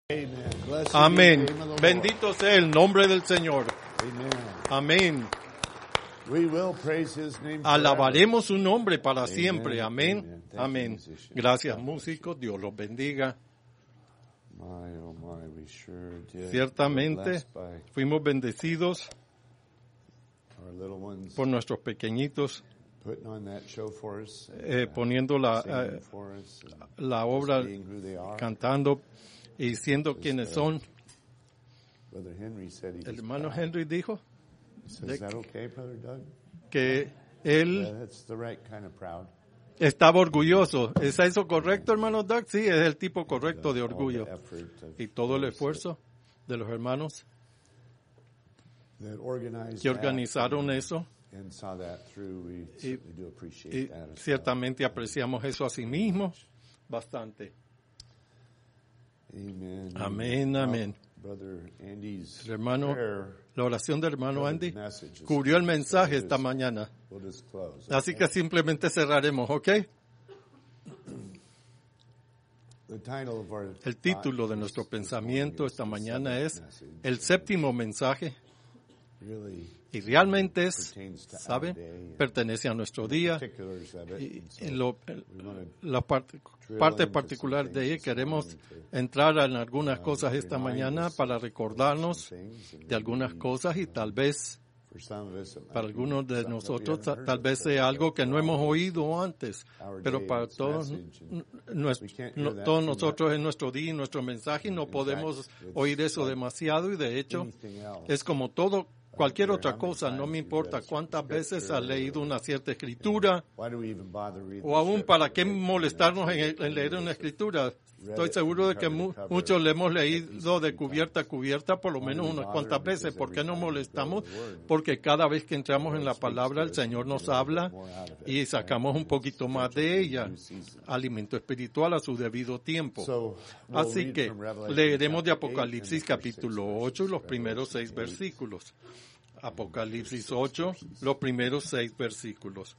Amén. Bendito sea el nombre del Señor. Amén. Alabaremos su nombre para siempre. Amén. Amén. Gracias, músicos. Dios los bendiga. Ciertamente fuimos bendecidos por nuestros pequeñitos poniendo la obra, cantando y siendo quienes son. El hermano Henry dijo que él estaba orgulloso. ¿Es eso correcto, hermano Doug? Sí, es el tipo correcto de orgullo. Y todo el esfuerzo de los hermanos que organizaron eso. Y ciertamente apreciamos eso a sí mismo bastante. Amén, amén. El hermano, la oración del hermano Andy cubrió el mensaje esta mañana. Así que simplemente cerraremos, ¿ok? El título de nuestro pensamiento esta mañana es El séptimo mensaje. Y realmente pertenece a nuestro día. Y en la parte particular de ahí queremos entrar en algunas cosas esta mañana para recordarnos de algunas cosas y tal vez para algunos de nosotros tal vez sea algo que no hemos oído antes, pero para todos nosotros en nuestro día y nuestro mensaje no podemos oír eso demasiado y de hecho es como cualquier otra cosa, no me importa cuántas veces has leído una cierta escritura o aún para qué molestarnos en leer una escritura. Estoy seguro de que muchos le hemos leído de cubierta a cubierta por lo menos unas cuantas veces. ¿Por qué nos molestamos? Porque cada vez que entramos en la palabra el Señor nos habla y sacamos un poquito más de ella. Alimento espiritual a su debido tiempo. Así que leeremos de Apocalipsis capítulo 8 y los primeros 6 versículos. Apocalipsis 8, los primeros 6 versículos.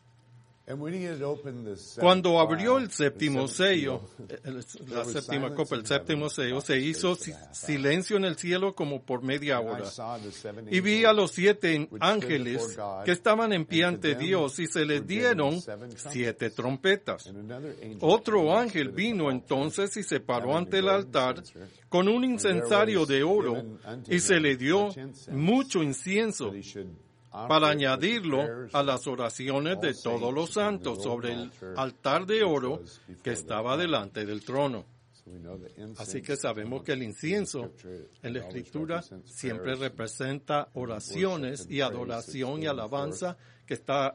Cuando abrió el séptimo sello, la séptima copa, el séptimo sello, se hizo silencio en el cielo como por media hora. Y vi a los 7 ángeles que estaban en pie ante Dios y se les dieron 7 trompetas. Otro ángel vino entonces y se paró ante el altar con un incensario de oro y se le dio mucho incienso para añadirlo a las oraciones de todos los santos sobre el altar de oro que estaba delante del trono. Así que sabemos que el incienso en la Escritura siempre representa oraciones y adoración y alabanza que está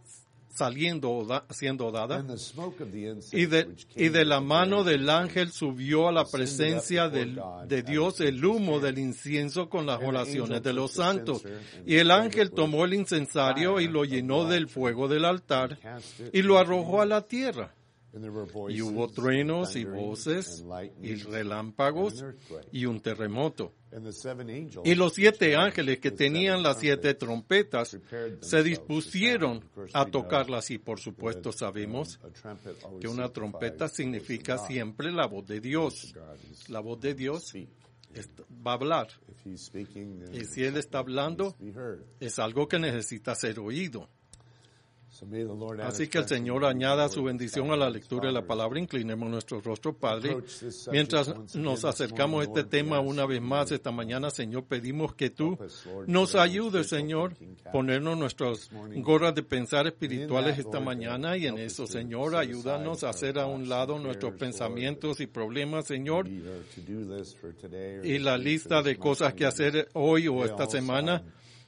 siendo dada, y de la mano del ángel subió a la presencia de Dios el humo del incienso con las oraciones de los santos. Y el ángel tomó el incensario y lo llenó del fuego del altar y lo arrojó a la tierra. Y hubo truenos y voces y relámpagos y un terremoto. Y los 7 ángeles que tenían las 7 trompetas se dispusieron a tocarlas y por supuesto sabemos que una trompeta significa siempre la voz de Dios. La voz de Dios va a hablar. Y si Él está hablando, es algo que necesita ser oído. Así que el Señor añada su bendición a la lectura de la palabra. Inclinemos nuestro rostro, Padre. Mientras nos acercamos a este tema una vez más esta mañana, Señor, pedimos que tú nos ayudes, Señor, ponernos nuestras gorras de pensar espirituales esta mañana y en eso, Señor, ayúdanos a hacer a un lado nuestros pensamientos y problemas, Señor, y la lista de cosas que hacer hoy o esta semana.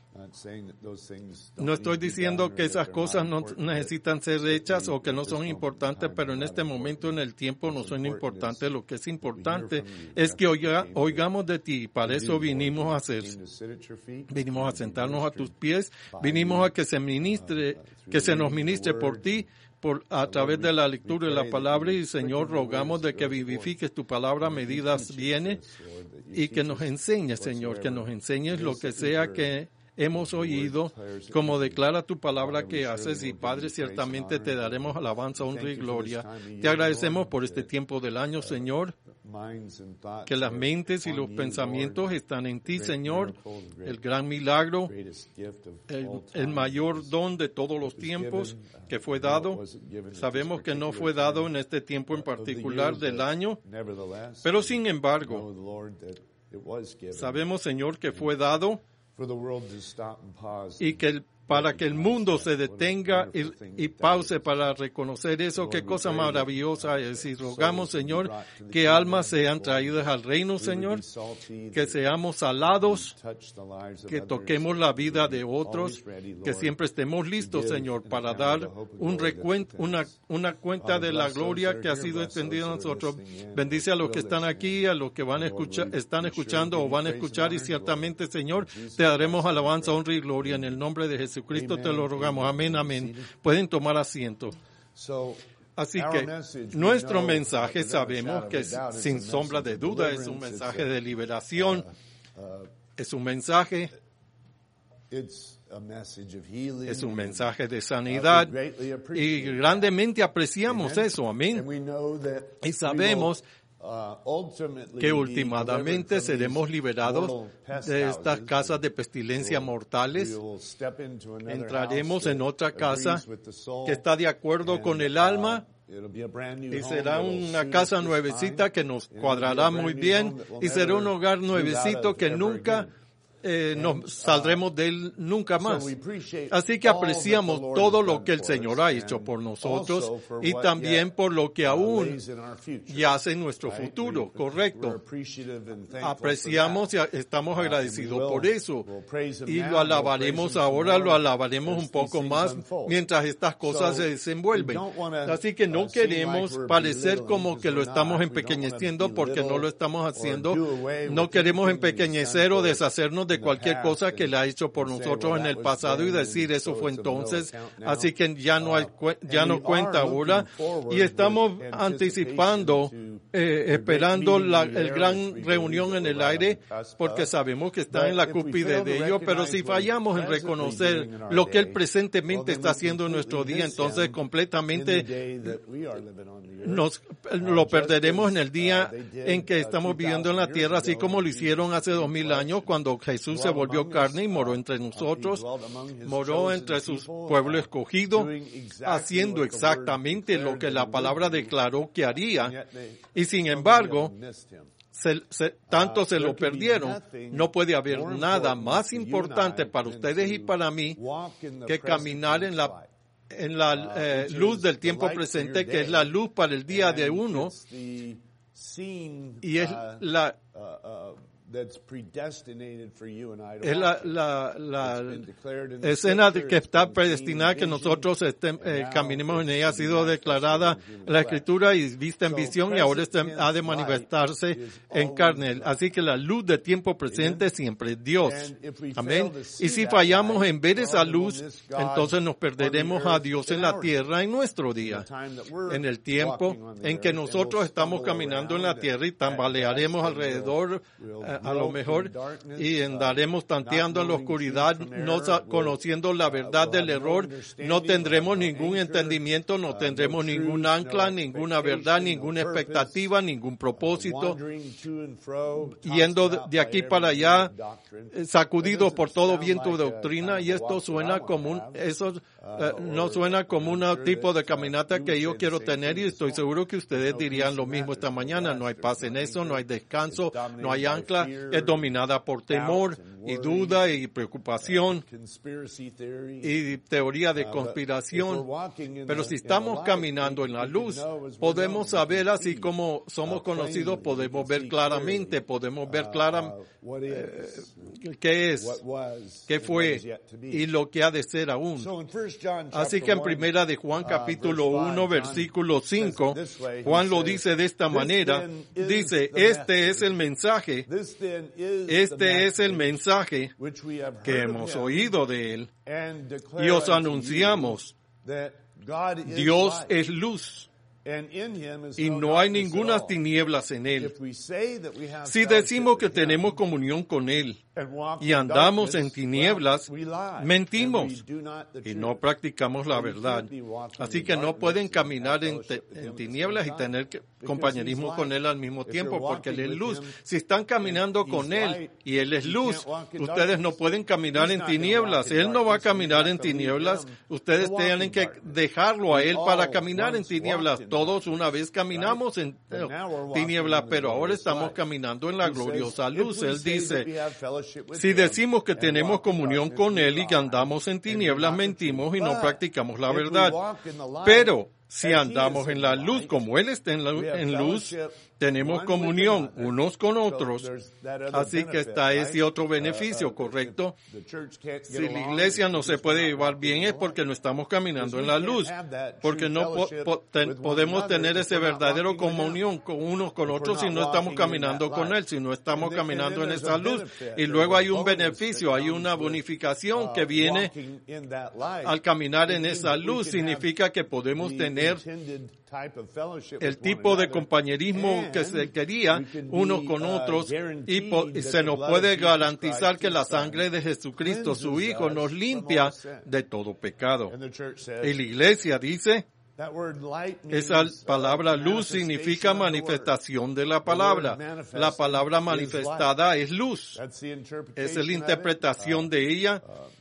No estoy diciendo que esas cosas no necesitan ser hechas o que no son importantes, pero en este momento en el tiempo no son importantes. Lo que es importante es que oigamos de ti y para eso vinimos a hacer. Vinimos a sentarnos a tus pies, vinimos a que se nos ministre por ti, a través de la lectura de la palabra y Señor, rogamos de que vivifiques tu palabra a medidas viene y que nos enseñes, Señor, que nos enseñes lo que sea que hemos oído, como declara tu palabra que haces, y Padre, ciertamente te daremos alabanza, honra y gloria. Te agradecemos por este tiempo del año, Señor, que las mentes y los pensamientos están en ti, Señor, el gran milagro, el mayor don de todos los tiempos que fue dado. Sabemos que no fue dado en este tiempo en particular del año, pero sin embargo, sabemos, Señor, que fue dado y que para que el mundo se detenga y pause para reconocer eso, qué cosa maravillosa es. Y rogamos, Señor, que almas sean traídas al reino, Señor, que seamos salados, que toquemos la vida de otros, que siempre estemos listos, Señor, para dar una cuenta de la gloria que ha sido extendida a nosotros. Bendice a los que están aquí, a los que están escuchando o van a escuchar, y ciertamente, Señor, te daremos alabanza, honra y gloria en el nombre de Jesucristo te lo rogamos. Amén, amén. Pueden tomar asiento. Así que nuestro mensaje, sabemos que sin sombra de duda es un mensaje de liberación, es un mensaje de sanidad, y grandemente apreciamos eso. Amén. Y sabemos que últimamente seremos liberados de estas casas de pestilencia mortales. Entraremos en otra casa que está de acuerdo con el alma, y será una casa nuevecita que nos cuadrará muy bien, y será un hogar nuevecito que nunca nos saldremos de él nunca más. Así que apreciamos todo lo que el Señor ha hecho por nosotros, y también por lo que aún yace en nuestro futuro, correcto. Apreciamos y estamos agradecidos por eso, y lo alabaremos ahora, lo alabaremos un poco más mientras estas cosas se desenvuelven. Así que no queremos parecer como que lo estamos empequeñeciendo, porque no lo estamos haciendo. No queremos empequeñecer o deshacernos de cualquier cosa que le ha hecho por nosotros en el pasado y decir eso fue entonces, así que ya no cuenta ahora, y estamos anticipando, esperando la gran reunión en el aire, porque sabemos que está en la cúspide de ello. Pero si fallamos en reconocer lo que Él presentemente está haciendo en nuestro día, entonces completamente lo perderemos en el día en que estamos viviendo en la tierra, así como lo hicieron hace 2000 años cuando Jesús se volvió carne y moró entre nosotros, moró entre su pueblo escogido, haciendo exactamente lo que la palabra declaró que haría, y sin embargo, tanto se lo perdieron. No puede haber nada más importante para ustedes y para mí que caminar en la luz del tiempo presente, que es la luz para el día de uno, y es la escena que está predestinada que nosotros caminemos en ella. Ha sido declarada en la Escritura y vista en visión, y ahora ha de manifestarse en carne. Así que la luz de tiempo presente siempre es Dios. Amén. Y si fallamos en ver esa luz, entonces nos perderemos a Dios en la tierra en nuestro día. En el tiempo en que nosotros estamos caminando en la tierra y tambalearemos alrededor, a lo mejor, y andaremos tanteando en la oscuridad, no conociendo la verdad del error. No tendremos ningún entendimiento, no tendremos ningún ancla, ninguna verdad, ninguna expectativa, ningún propósito, yendo de aquí para allá, sacudidos por todo viento de doctrina. Y esto suena como no suena como un tipo de caminata que yo quiero tener, y estoy seguro que ustedes dirían lo mismo esta mañana. No hay paz en eso, no hay descanso, no hay ancla, es dominada por temor y duda y preocupación y teoría de conspiración. Pero si estamos caminando en la luz, podemos saber, así como somos conocidos, podemos ver claramente, qué es, qué fue y lo que ha de ser aún. Así que en primera de Juan capítulo 1 versículo 5, Juan lo dice de esta manera, dice: este es el mensaje que hemos oído de Él y os anunciamos. Dios es luz, y no hay ninguna tinieblas en Él. Si decimos que tenemos comunión con Él, y andamos en tinieblas, mentimos y no practicamos la verdad. Así que no pueden caminar en tinieblas y tener compañerismo con Él al mismo tiempo, porque Él es luz. Si están caminando con Él y Él es luz, ustedes no pueden caminar en tinieblas. Él no va a caminar en tinieblas. Ustedes tienen que dejarlo a Él para caminar en tinieblas. Todos una vez caminamos en tinieblas, pero ahora estamos caminando en la gloriosa luz. Él dice, si decimos que tenemos comunión con Él y que andamos en tinieblas, mentimos y no practicamos la verdad. Pero si andamos en la luz, como Él está en luz, tenemos comunión unos con otros. Así que está ese otro beneficio, ¿correcto? Si la iglesia no se puede llevar bien es porque no estamos caminando en la luz. Porque no podemos tener ese verdadero comunión con unos con otros si no estamos caminando con Él, si no estamos caminando en esa luz. Y luego hay un beneficio, hay una bonificación que viene al caminar en esa luz. Significa que podemos tener el tipo de compañerismo que se quería unos con otros y se nos puede garantizar que la sangre de Jesucristo, su Hijo, nos limpia de todo pecado. Y la iglesia dice, esa palabra luz significa manifestación de la palabra. La palabra manifestada es luz. Esa es la interpretación de ella.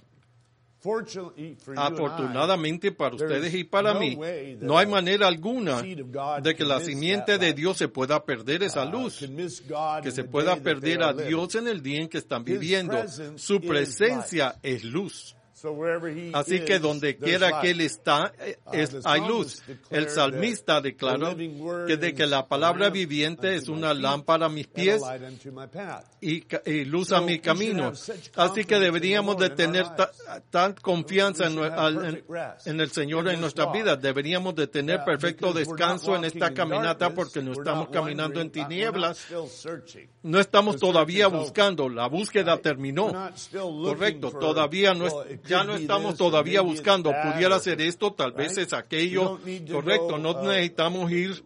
Afortunadamente para ustedes y para mí, no hay manera alguna de que la simiente de Dios se pueda perder esa luz, que se pueda perder a Dios en el día en que están viviendo. Su presencia es luz. Así que donde quiera que Él está, hay luz. El salmista declaró que la palabra viviente es una lámpara a mis pies y luz a mi camino. Así que deberíamos de tener tal confianza en el Señor en nuestras vidas. Deberíamos de tener perfecto descanso en esta caminata porque no estamos caminando en tinieblas. No estamos todavía buscando. La búsqueda terminó. Correcto. Todavía ya no estamos todavía buscando, pudiera ser esto, tal vez es aquello, correcto, no necesitamos ir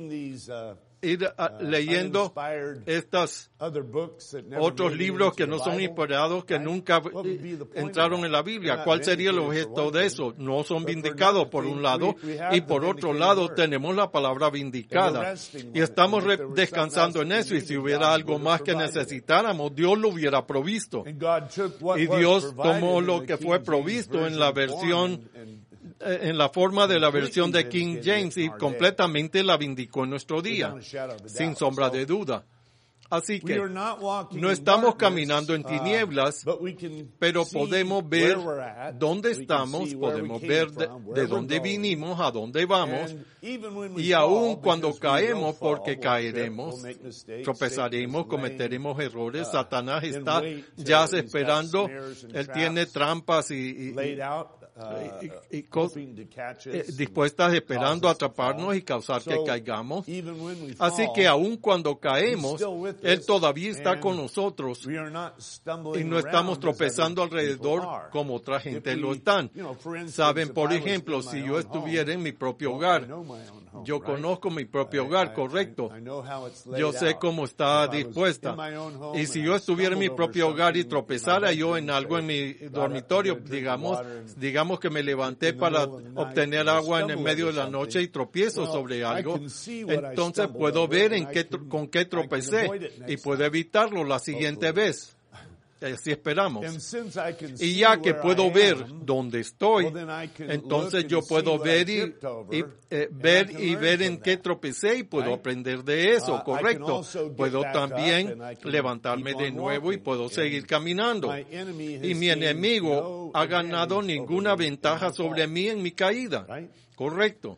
leyendo estos otros libros que no son inspirados, que nunca entraron en la Biblia. ¿Cuál sería el objeto de eso? No son vindicados por un lado, y por otro lado tenemos la palabra vindicada. Y estamos descansando en eso, y si hubiera algo más que necesitáramos, Dios lo hubiera provisto. Y Dios tomó lo que fue provisto en la versión en la forma de la versión de King James y completamente la vindicó en nuestro día, sin sombra de duda. Así que no estamos caminando en tinieblas, pero podemos ver dónde estamos, podemos ver de dónde vinimos, a dónde vamos, y aun cuando caemos, porque caeremos, tropezaremos, cometeremos errores, Satanás está ya esperando, él tiene trampas y dispuestas esperando atraparnos y causar que caigamos. Así que aun cuando caemos, Él todavía está con nosotros y no estamos tropezando alrededor como otra gente lo están. Saben, por ejemplo, si yo estuviera en mi propio hogar, yo conozco mi propio hogar, correcto. Yo sé cómo está dispuesta. Y si yo estuviera en mi propio hogar y tropezara yo en algo en mi dormitorio, digamos que me levanté para obtener agua en el medio de la noche y tropiezo sobre algo, entonces puedo ver con qué tropecé y puedo evitarlo la siguiente vez. Así esperamos. Y ya que puedo ver dónde estoy, entonces yo puedo ver ver en qué tropecé y puedo aprender de eso, correcto. Puedo también levantarme de nuevo y puedo seguir caminando. Y mi enemigo ha ganado ninguna ventaja sobre mí en mi caída, correcto.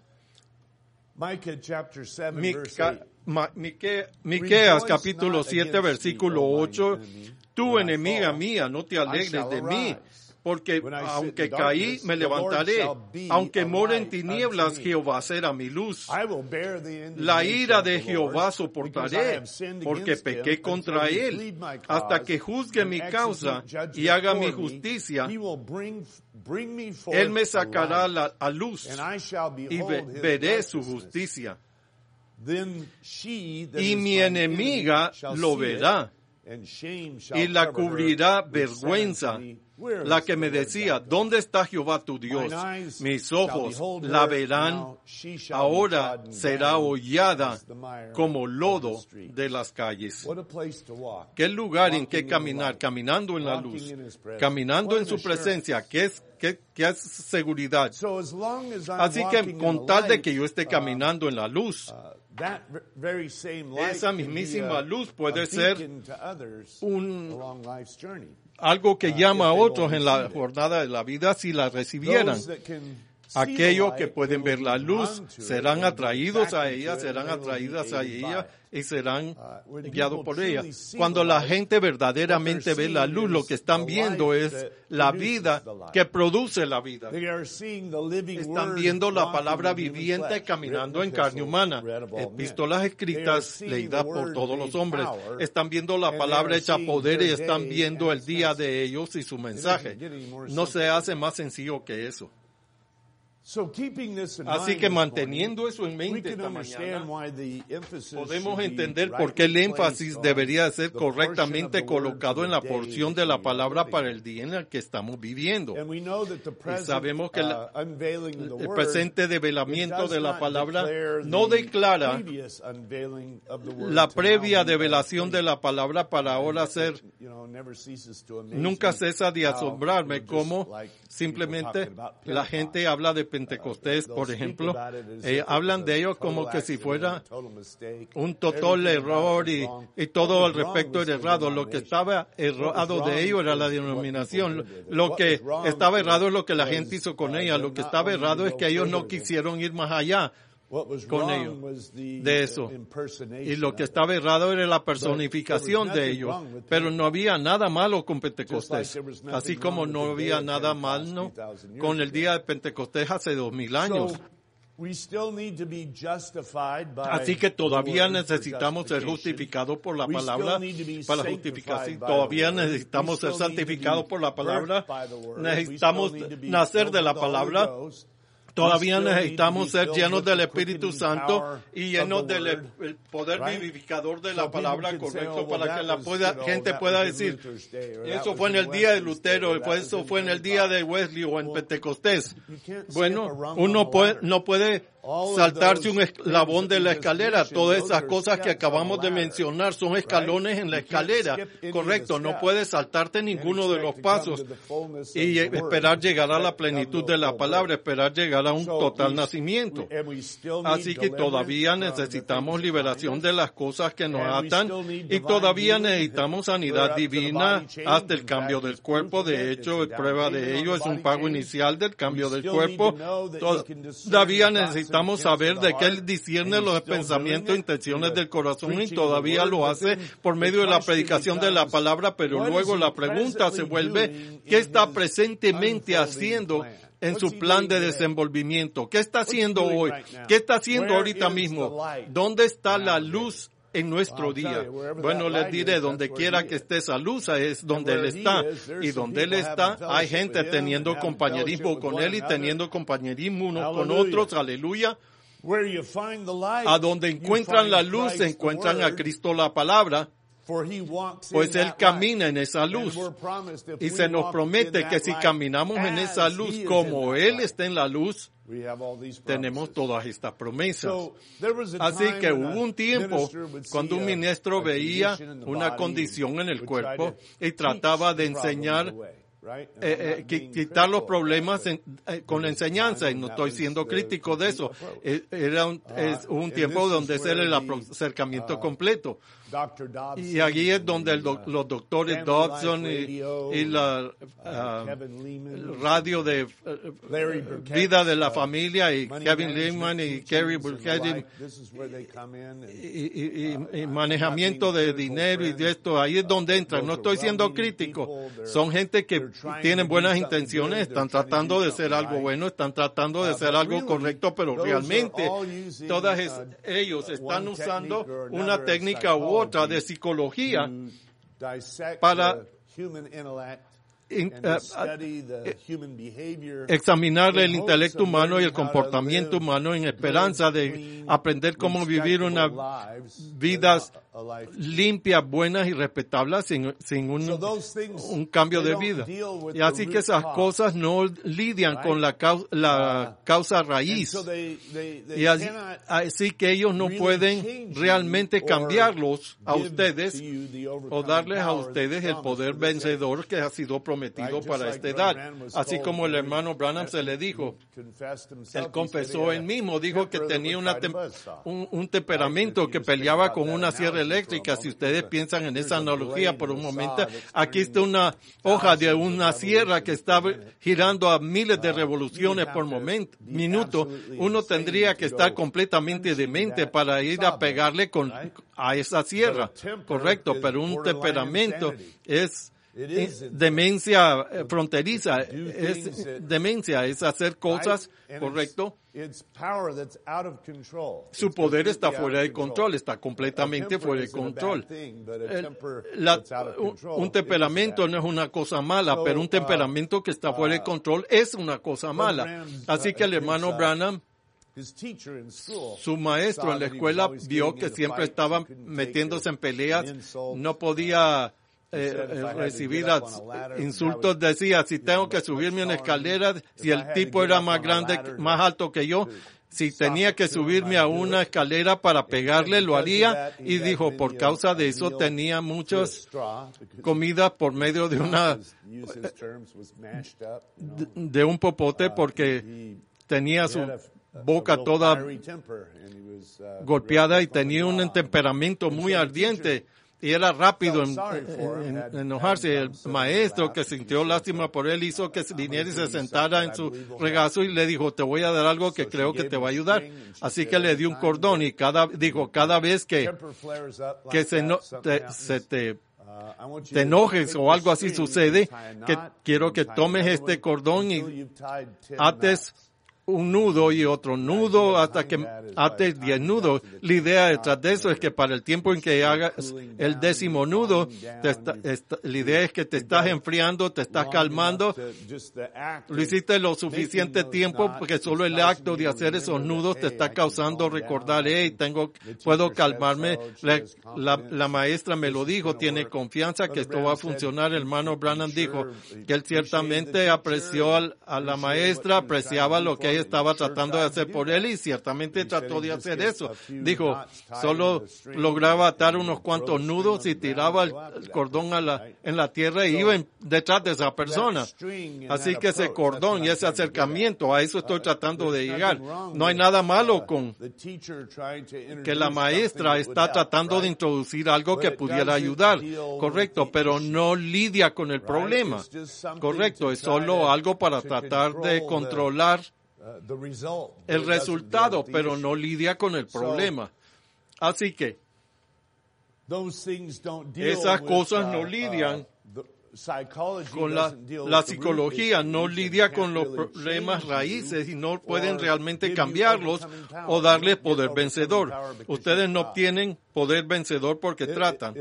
Miqueas capítulo 7 versículo 8. Tú, enemiga mía, no te alegres de mí, porque aunque caí, me levantaré. Aunque more en tinieblas, Jehová será mi luz. La ira de Jehová soportaré, porque pequé contra él, hasta que juzgue mi causa y haga mi justicia. Él me sacará a luz y veré su justicia. Y mi enemiga lo verá y la cubrirá vergüenza, la que me decía, ¿dónde está Jehová tu Dios? Mis ojos la verán, ahora será hollada como lodo de las calles. ¿Qué lugar en que caminar? Caminando en la luz, caminando en su presencia, ¿qué es seguridad? Así que con tal de que yo esté caminando en la luz, esa mismísima luz puede ser algo que llama a otros en la jornada de la vida si la recibieran. Aquellos que pueden ver la luz serán atraídos a ella, serán atraídas a ella y serán guiados por ella. Cuando la gente verdaderamente ve la luz, lo que están viendo es la vida que produce la vida. Están viendo la palabra viviente caminando en carne humana. Epístolas escritas, leídas por todos los hombres. Están viendo la palabra hecha poder y están viendo el día de ellos y su mensaje. No se hace más sencillo que eso. Así que manteniendo eso en mente esta mañana, podemos entender por qué el énfasis debería ser correctamente colocado en la porción de la palabra para el día en el que estamos viviendo. Y sabemos que el presente develamiento de la palabra no declara la previa develación de la palabra para ahora ser. Nunca cesa de asombrarme cómo simplemente la gente habla de Pentecostés, por ejemplo, hablan de ellos como que si fuera un total error y todo al respecto era errado. Lo que estaba errado de ellos era la denominación. Lo que estaba errado es lo que la gente hizo con ella. Lo que estaba errado es que ellos no quisieron ir más allá con ellos de eso. Y lo que estaba errado era la personificación de ellos. Pero no había nada malo con Pentecostés. Así como no había nada malo con el día de Pentecostés hace 2000 años. Así que todavía necesitamos ser justificados por la palabra para justificarse. Todavía necesitamos ser santificados por la palabra. Necesitamos nacer de la palabra. Todavía necesitamos ser llenos del Espíritu Santo y llenos del poder vivificador de la palabra, correcto, para que la gente pueda decir, eso fue en el día de Lutero, eso fue en el día de Wesley o en Pentecostés. Bueno, uno no puede saltarse un eslabón de la escalera. Todas esas cosas que acabamos de mencionar son escalones en la escalera, correcto. No puedes saltarte ninguno de los pasos y esperar llegar a la plenitud de la palabra, esperar llegar a un total nacimiento. Así que todavía necesitamos liberación de las cosas que nos atan y todavía necesitamos sanidad divina hasta el cambio del cuerpo. De hecho, prueba de ello es un pago inicial del cambio del cuerpo. Todavía necesitamos saber de que Él discierne los pensamientos e intenciones del corazón y todavía lo hace por medio de la predicación de la palabra, pero luego la pregunta se vuelve, ¿qué está presentemente haciendo en su plan de desenvolvimiento? ¿Qué está haciendo hoy? ¿Qué está haciendo ahorita mismo? ¿Dónde está la luz en nuestro día? Bueno, les diré, donde quiera que esté esa luz es donde Él está. Y donde Él está, hay gente teniendo compañerismo con Él y teniendo compañerismo unos con otros. Aleluya. A donde encuentran la luz, encuentran a Cristo la palabra. Pues Él camina en esa luz. Y se nos promete que si caminamos en esa luz como Él está en la luz, tenemos todas estas promesas. Así que hubo un tiempo cuando un ministro veía una condición en el cuerpo y trataba de enseñar, quitar los problemas con enseñanza, y no estoy siendo crítico de eso. Era un tiempo donde ese era el acercamiento completo. Y allí es donde los doctores Dodson y la radio de vida de la familia y Kevin Lehman y Kerry Burkhead y manejamiento de dinero y de esto, ahí es donde entran. No estoy siendo crítico. Son gente que tienen buenas intenciones, están tratando de hacer algo bueno, están tratando de hacer algo correcto, pero realmente todos ellos están usando una técnica u otra de psicología para examinar el intelecto humano y el comportamiento humano en esperanza de aprender cómo vivir una vida limpia, buenas y respetables sin un cambio de vida. Y así que esas cosas no lidian con la causa raíz. Y así que ellos no pueden realmente cambiarlos a ustedes o darles a ustedes el poder vencedor que ha sido prometido para esta edad. Así como el hermano Branham se le dijo, él confesó él mismo, dijo que tenía un temperamento que peleaba con una sierra eléctrica. Si ustedes piensan en esa analogía por un momento, aquí está una hoja de una sierra que está girando a miles de revoluciones por minuto. Uno tendría que estar completamente demente para ir a pegarle a esa sierra, correcto, pero un temperamento es demencia fronteriza, es demencia, es hacer cosas, correcto. Su poder está fuera de control, está completamente fuera de control. Un temperamento no es una cosa mala, pero un temperamento que está fuera de control es una cosa mala. Así que el hermano Branham, su maestro en la escuela, vio que siempre estaba metiéndose en peleas, no podía recibir insultos. Decía, si tengo que subirme una escalera, si el tipo era más grande, más alto que yo, si tenía que subirme a una escalera para pegarle, lo haría. Y dijo, por causa de eso tenía muchas comidas por medio de un popote, porque tenía su boca toda golpeada y tenía un temperamento muy ardiente. Y era rápido en enojarse. El maestro, que sintió lástima por él, hizo que viniera y se sentara en su regazo y le dijo, te voy a dar algo que creo que te va a ayudar. Así que le dio un cordón y cada vez que te enojes o algo así sucede, que quiero que tomes este cordón y ates un nudo y otro nudo hasta que ates 10 nudos. La idea detrás de eso es que para el tiempo en que hagas el 10º nudo, la idea es que te estás enfriando, te estás calmando. Lo hiciste lo suficiente tiempo porque solo el acto de hacer esos nudos te está causando recordar, puedo calmarme. La maestra me lo dijo, tiene confianza que esto va a funcionar. El hermano Branham dijo que él ciertamente apreció a la maestra, apreciaba lo que ella estaba tratando de hacer por él y ciertamente trató de hacer eso. Dijo, solo lograba atar unos cuantos nudos y tiraba el cordón en la tierra y iba detrás de esa persona. Así que ese cordón y ese acercamiento, a eso estoy tratando de llegar. No hay nada malo con que la maestra está tratando de introducir algo que pudiera ayudar, correcto, pero no lidia con el problema, correcto, es solo algo para tratar de controlar el resultado, pero no lidia con el problema. Así que esas cosas no lidian con la psicología, no lidia con los problemas raíces y no pueden realmente cambiarlos o darles poder vencedor. Ustedes no obtienen poder vencedor porque tratan.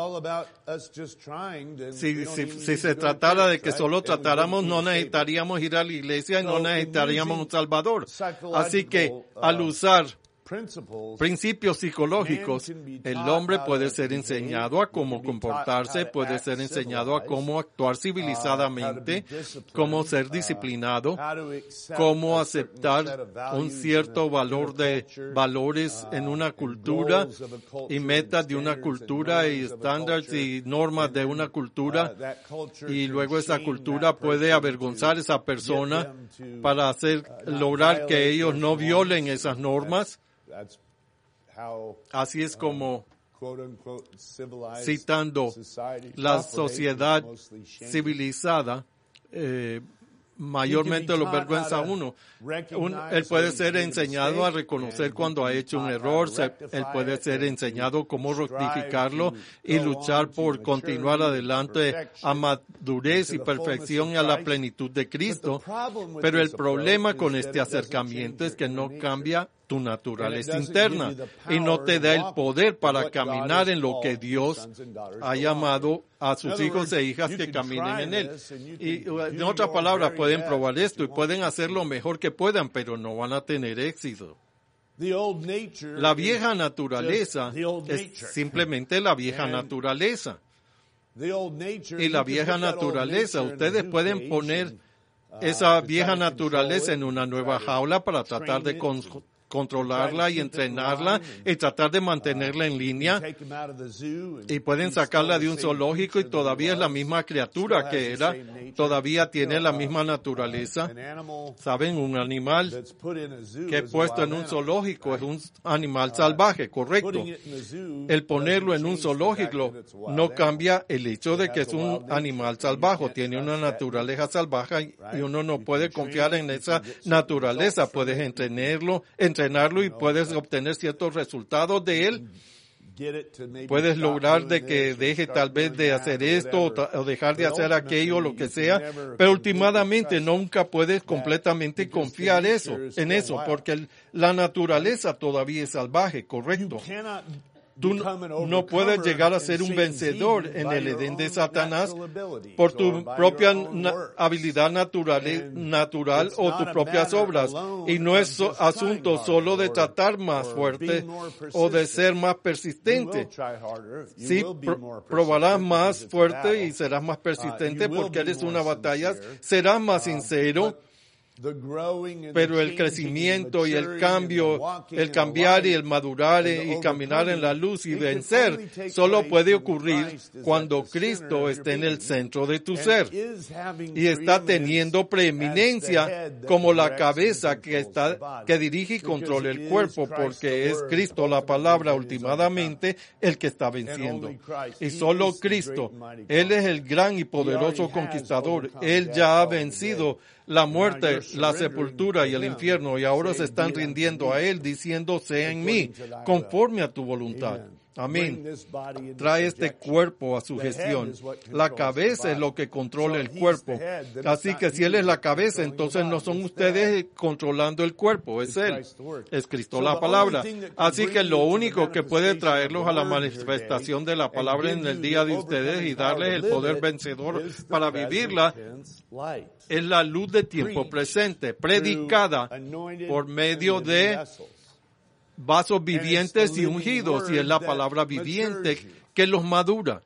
Si se tratara de que solo tratáramos, no necesitaríamos ir a la iglesia y no necesitaríamos un Salvador. Así que al usar principios psicológicos, el hombre puede ser enseñado a cómo comportarse, puede ser enseñado a cómo actuar civilizadamente, cómo ser disciplinado, cómo aceptar un cierto valor de valores en una cultura y metas de una cultura y estándares y normas de una cultura, y luego esa cultura puede avergonzar a esa persona para lograr que ellos no violen esas normas. Así es como, citando la sociedad civilizada, mayormente lo vergüenza a uno. Él puede ser enseñado a reconocer cuando ha hecho un error, él puede ser enseñado cómo rectificarlo y luchar por continuar adelante a madurez y perfección y a la plenitud de Cristo. Pero el problema con este acercamiento es que no cambia tu naturaleza interna y no te da el poder para caminar en lo que Dios ha llamado a sus hijos e hijas que caminen en él. Y en otras palabras, pueden probar esto y pueden hacer lo mejor que puedan, pero no van a tener éxito. La vieja naturaleza es simplemente la vieja naturaleza. Y la vieja naturaleza, ustedes pueden poner esa vieja naturaleza en una nueva jaula para tratar de controlarla y entrenarla y tratar de mantenerla en línea, y pueden sacarla de un zoológico y todavía es la misma criatura que era, todavía tiene la misma naturaleza. ¿Saben? Un animal que es puesto en un zoológico es un animal salvaje, correcto. El ponerlo en un zoológico no cambia el hecho de que es un animal salvaje, tiene una naturaleza salvaje y uno no puede confiar en esa naturaleza. Puedes entrenarlo y puedes obtener ciertos resultados de él. Puedes lograr de que deje tal vez de hacer esto o dejar de hacer aquello, lo que sea, pero últimamente nunca puedes completamente confiar en eso, porque la naturaleza todavía es salvaje, correcto. Tú no puedes llegar a ser un vencedor en el Edén de Satanás por tu propia habilidad natural o tus propias obras. Y no es asunto solo de tratar más fuerte o de ser más persistente. Sí, probarás más fuerte y serás más persistente porque eres una batalla, serás más sincero. Pero el crecimiento y el cambio, el cambiar y el madurar y caminar en la luz y vencer, solo puede ocurrir cuando Cristo esté en el centro de tu ser y está teniendo preeminencia como la cabeza que dirige y controla el cuerpo, porque es Cristo, la palabra, últimamente el que está venciendo. Y solo Cristo, Él es el gran y poderoso conquistador. Él ya ha vencido la muerte, la sepultura y el infierno, y ahora se están rindiendo a Él, diciendo, sea en mí, conforme a tu voluntad. Amén. Trae este cuerpo a su gestión. La cabeza es lo que controla el cuerpo. Así que si Él es la cabeza, entonces no son ustedes controlando el cuerpo, es Él. Es Cristo la palabra. Así que lo único que puede traerlos a la manifestación de la palabra en el día de ustedes y darles el poder vencedor para vivirla es la luz de tiempo presente, predicada por medio de vasos vivientes y ungidos, y es la palabra viviente que los madura.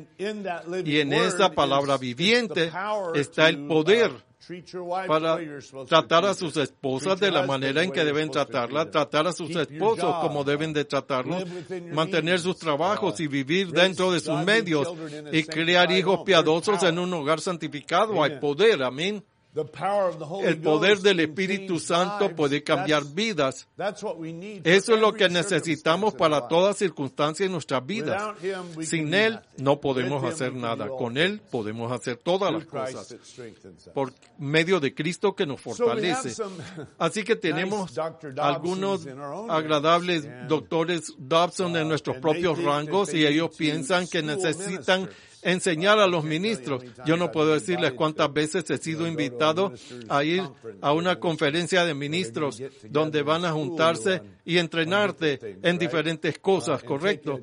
Y en esa palabra viviente está el poder para tratar a sus esposas de la manera en que deben tratarla, tratar a sus esposos como deben de tratarlos, mantener sus trabajos y vivir dentro de sus medios y crear hijos piadosos en un hogar santificado. Hay poder, amén. El poder del Espíritu Santo puede cambiar vidas. Eso es lo que necesitamos para toda circunstancia en nuestras vidas. Sin Él no podemos hacer nada. Con Él podemos hacer todas las cosas. Por medio de Cristo que nos fortalece. Así que tenemos algunos agradables doctores Dobson en nuestros propios rangos y ellos piensan que necesitan enseñar a los ministros. Yo no puedo decirles cuántas veces he sido invitado a ir a una conferencia de ministros donde van a juntarse y entrenarte en diferentes cosas, ¿correcto?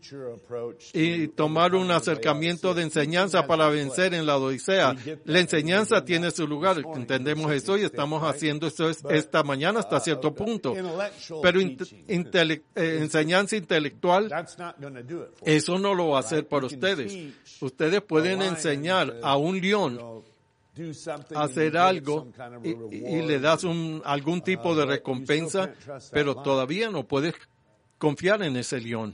Y tomar un acercamiento de enseñanza para vencer en la Odisea. La enseñanza tiene su lugar, entendemos eso y estamos haciendo eso esta mañana hasta cierto punto. Pero enseñanza intelectual, eso no lo va a hacer para ustedes. Ustedes pueden enseñar a un león a hacer algo y le das algún tipo de recompensa, pero todavía no puedes confiar en ese león.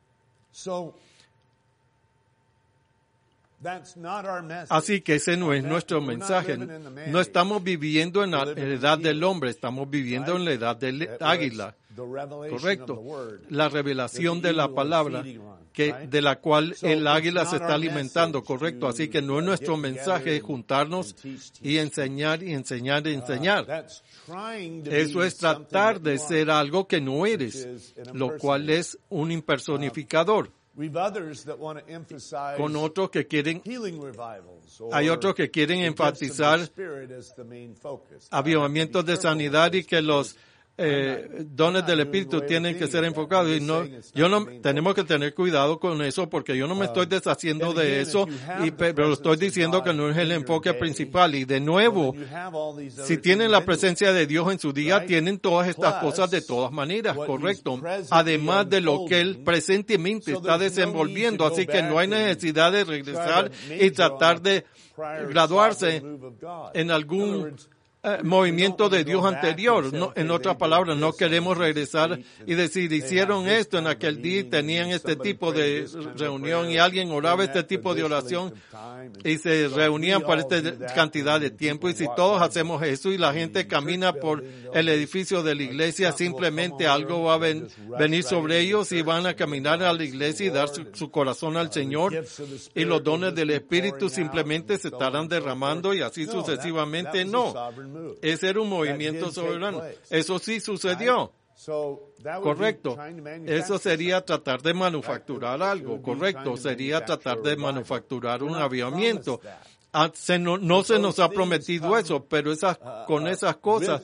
Así que ese no es nuestro mensaje. No estamos viviendo en la edad del hombre, estamos viviendo en la edad del águila. Correcto. La revelación de la palabra de la cual el águila se está alimentando, correcto. Así que no es nuestro mensaje juntarnos y enseñar y enseñar y enseñar. Eso es tratar de ser algo que no eres, lo cual es un impersonificador. Con otros que quieren, hay otros que quieren enfatizar avivamientos de sanidad y que los dones del Espíritu tienen que ser enfocados y tenemos que tener cuidado con eso porque yo no me estoy deshaciendo de eso, pero estoy diciendo que no es el enfoque principal. Y de nuevo, si tienen la presencia de Dios en su día, tienen todas estas cosas de todas maneras, correcto. Además de lo que Él presentemente está desenvolviendo, así que no hay necesidad de regresar y tratar de graduarse en algún movimiento de Dios anterior. No, en otras palabras, no queremos regresar y decir, hicieron esto en aquel día y tenían este tipo de reunión y alguien oraba este tipo de oración y se reunían para esta cantidad de tiempo. Y si todos hacemos eso y la gente camina por el edificio de la iglesia, simplemente algo va a venir sobre ellos y van a caminar a la iglesia y dar su corazón al Señor y los dones del Espíritu simplemente se estarán derramando y así sucesivamente. No. Ese era un movimiento soberano. Eso sí sucedió. Correcto. Eso sería tratar de manufacturar algo. Correcto. Sería tratar de manufacturar un avivamiento. No se nos ha prometido eso, pero esas cosas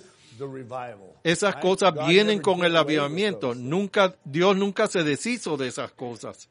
vienen con el avivamiento. Dios nunca se deshizo de esas cosas.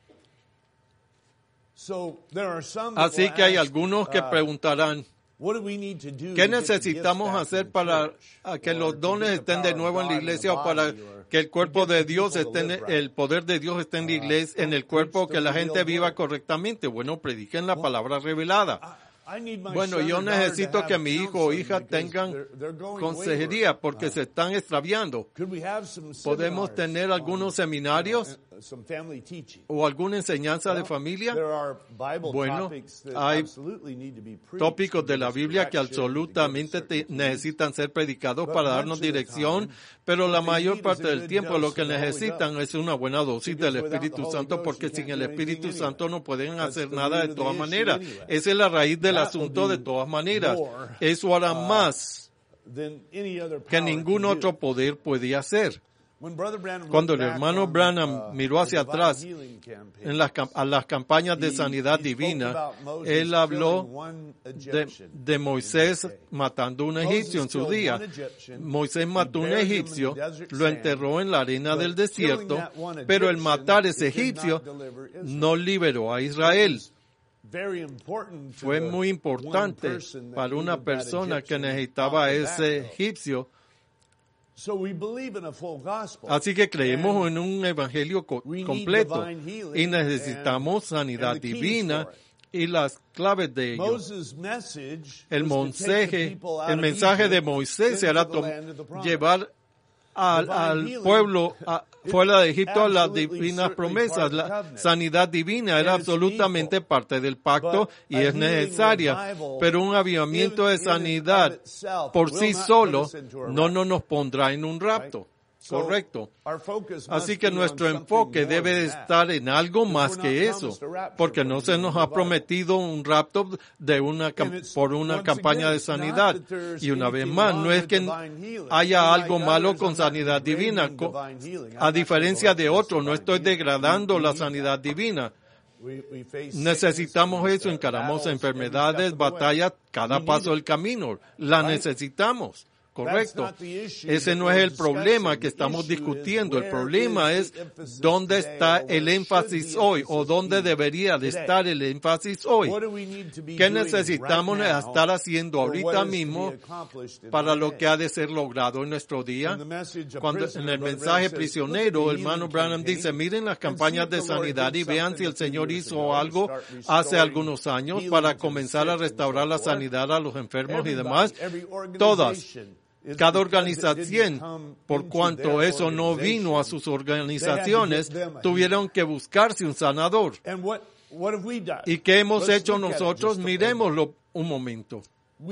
Así que hay algunos que preguntarán, ¿qué necesitamos hacer para que los dones estén de nuevo en la iglesia o para que el cuerpo de Dios el poder de Dios esté en la iglesia, en el cuerpo, que la gente viva correctamente? Bueno, prediquen la palabra revelada. Bueno, yo necesito que mi hijo o hija tengan consejería porque se están extraviando. ¿Podemos tener algunos seminarios o alguna enseñanza de familia? Bueno, hay tópicos de la Biblia que absolutamente necesitan ser predicados para darnos dirección, pero la mayor parte del tiempo lo que necesitan es una buena dosis del Espíritu Santo, porque sin el Espíritu Santo no pueden hacer nada de todas maneras. Esa es la raíz del asunto de todas maneras. Eso hará más que ningún otro poder puede hacer. Cuando el hermano Branham miró hacia atrás a las campañas de sanidad divina, él habló de Moisés matando a un egipcio en su día. Moisés mató a un egipcio, lo enterró en la arena del desierto, pero el matar a ese egipcio no liberó a Israel. Fue muy importante para una persona que necesitaba a ese egipcio. Así que creemos en un evangelio completo y necesitamos sanidad divina y las claves de ello. El mensaje de Moisés era llevar al pueblo fuera de Egipto a las divinas promesas. La sanidad divina era absolutamente parte del pacto y es necesaria, pero un avivamiento de sanidad por sí solo no nos pondrá en un rapto. Correcto. Así que nuestro enfoque debe de estar en algo más que eso, porque no se nos ha prometido un rapto por una campaña de sanidad. Y una vez más, no es que haya algo malo con sanidad divina. A diferencia de otros, no estoy degradando la sanidad divina. Necesitamos eso, encaramos enfermedades, batallas, cada paso del camino. La necesitamos. Correcto. Ese no es el problema que estamos discutiendo. El problema es dónde está el énfasis hoy o dónde debería de estar el énfasis hoy. ¿Qué necesitamos estar haciendo ahorita mismo para lo que ha de ser logrado en nuestro día? Cuando en el mensaje prisionero, el hermano Branham dice, miren las campañas de sanidad y vean si el Señor hizo algo hace algunos años para comenzar a restaurar la sanidad a los enfermos y demás. Todas. Cada organización, por cuanto eso no vino a sus organizaciones, tuvieron que buscarse un sanador. ¿Y qué hemos hecho nosotros? Miremoslo un momento.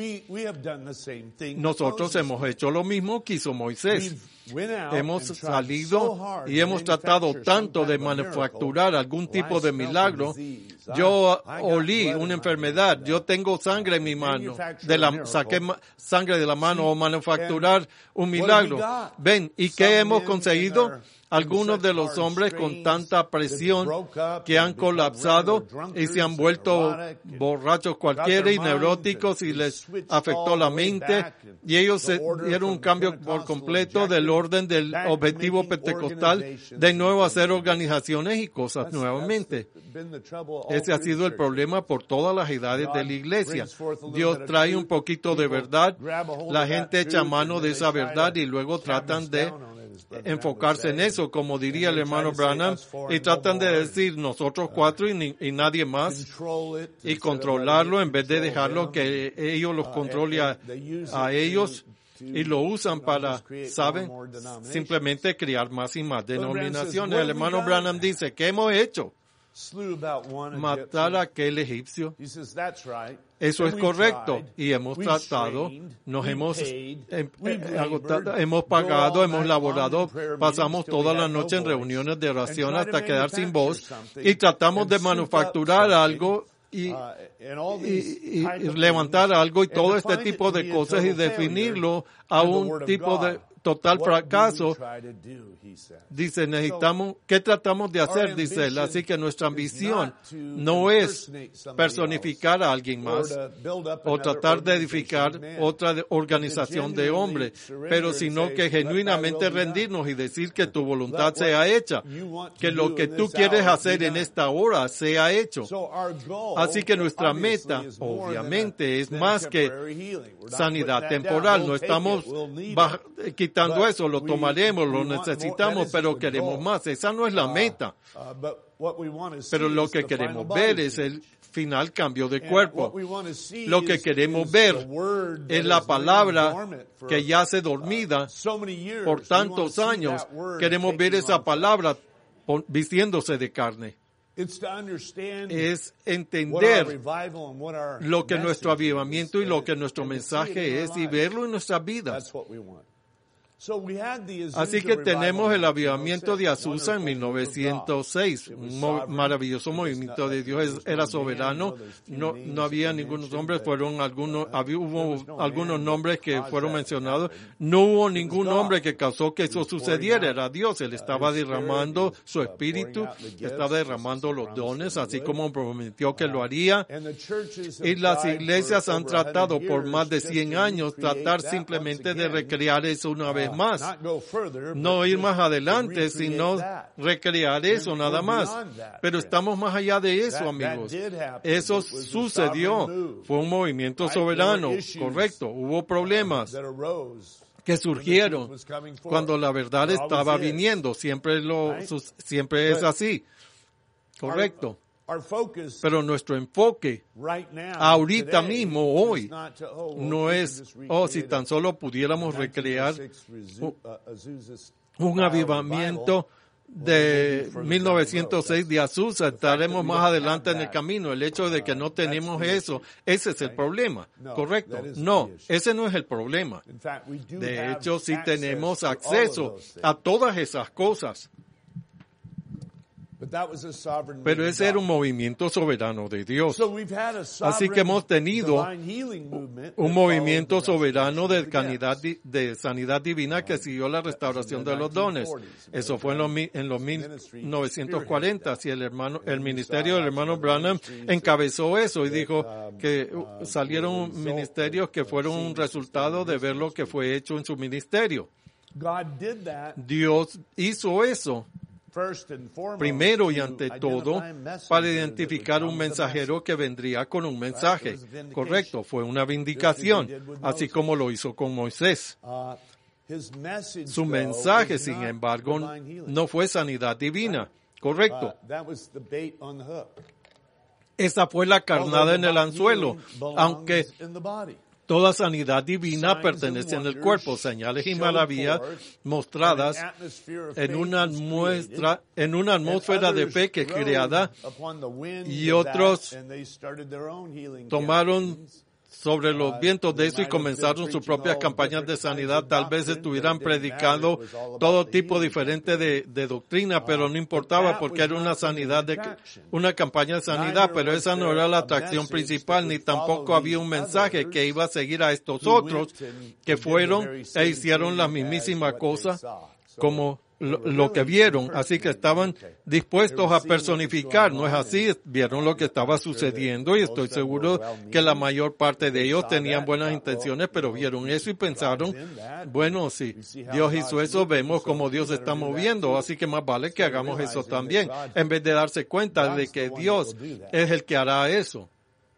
Nosotros hemos hecho lo mismo que hizo Moisés. Hemos salido y hemos tratado tanto de manufacturar algún tipo de milagro. Yo olí una enfermedad, yo tengo sangre en mi mano, saqué sangre de la mano o manufacturar un milagro. Ven, ¿y qué hemos conseguido? Algunos de los hombres con tanta presión que han colapsado y se han vuelto borrachos cualquiera y neuróticos y les afectó la mente y ellos se dieron un cambio por completo del orden del objetivo pentecostal de nuevo hacer organizaciones y cosas nuevamente. Ese ha sido el problema por todas las edades de la iglesia. Dios trae un poquito de verdad, la gente echa mano de esa verdad y luego tratan de enfocarse en eso, como diría el hermano Branham, y tratan de decir nosotros cuatro y nadie más, y controlarlo en vez de dejarlo que ellos los controle a ellos, y lo usan para, ¿saben? Simplemente crear más y más denominaciones. El hermano Branham dice, ¿qué hemos hecho? Matar a aquel egipcio. Eso es correcto. Y hemos tratado, nos hemos agotado, hemos pagado, hemos laborado, pasamos toda la noche en reuniones de oración hasta quedar sin voz y tratamos de manufacturar algo y levantar algo y todo este tipo de cosas y definirlo a un tipo de total fracaso. Dice, ¿qué tratamos de hacer? Dice él. Así que nuestra ambición no es personificar a alguien más o tratar de edificar otra organización de hombres, pero sino que genuinamente rendirnos y decir que tu voluntad sea hecha, que lo que tú quieres hacer en esta hora sea hecho. Así que nuestra meta, obviamente, es más que sanidad temporal. No estamos quitando eso, lo tomaremos, lo necesitamos, pero queremos más. Esa no es la meta. Pero lo que queremos ver es el final cambio de cuerpo. Lo que queremos ver es la palabra que yace dormida por tantos años. Queremos ver esa palabra vistiéndose de carne. Es entender lo que nuestro avivamiento y lo que nuestro mensaje es y verlo en nuestras vidas. Así que tenemos el avivamiento de Azusa en 1906, un maravilloso movimiento de Dios, era soberano, no había ningunos nombres, hubo algunos nombres que fueron mencionados, no hubo ningún hombre que causó que eso sucediera, era Dios, Él estaba derramando su espíritu, estaba derramando los dones, así como prometió que lo haría, y las iglesias han tratado por más de 100 años tratar simplemente de recrear eso una vez más, no ir más adelante, sino recrear eso nada más. Pero estamos más allá de eso, amigos. Eso sucedió. Fue un movimiento soberano, correcto. Hubo problemas que surgieron cuando la verdad estaba viniendo. Siempre es así. Correcto. Pero nuestro enfoque ahorita mismo, hoy, no es, si tan solo pudiéramos recrear un avivamiento de 1906 de Azusa, estaremos más adelante en el camino. El hecho de que no tenemos eso, ese es el problema, ¿correcto? No, ese no es el problema. De hecho, sí tenemos acceso a todas esas cosas. Pero ese era un movimiento soberano de Dios. Así que hemos tenido un movimiento soberano de sanidad divina que siguió la restauración de los dones. Eso fue en los 1940 y el ministerio del hermano Branham encabezó eso y dijo que salieron ministerios que fueron un resultado de ver lo que fue hecho en su ministerio. Dios hizo eso. Primero y ante todo, para identificar un mensajero que vendría con un mensaje. Correcto, fue una vindicación, así como lo hizo con Moisés. Su mensaje, sin embargo, no fue sanidad divina. Correcto. Esa fue la carnada en el anzuelo, aunque toda sanidad divina pertenece en el cuerpo, señales y maravillas mostradas en una atmósfera de fe que es creada, y otros tomaron sobre los vientos de eso y comenzaron sus propias campañas de sanidad. Tal vez estuvieran predicando todo tipo diferente de doctrina, pero no importaba porque era una campaña de sanidad, pero esa no era la atracción principal, ni tampoco había un mensaje que iba a seguir a estos otros que fueron e hicieron la mismísima cosa como lo que vieron, así que estaban dispuestos a personificar, ¿no es así? Vieron lo que estaba sucediendo y estoy seguro que la mayor parte de ellos tenían buenas intenciones, pero vieron eso y pensaron, bueno, si Dios hizo eso, vemos cómo Dios se está moviendo, así que más vale que hagamos eso también, en vez de darse cuenta de que Dios es el que hará eso.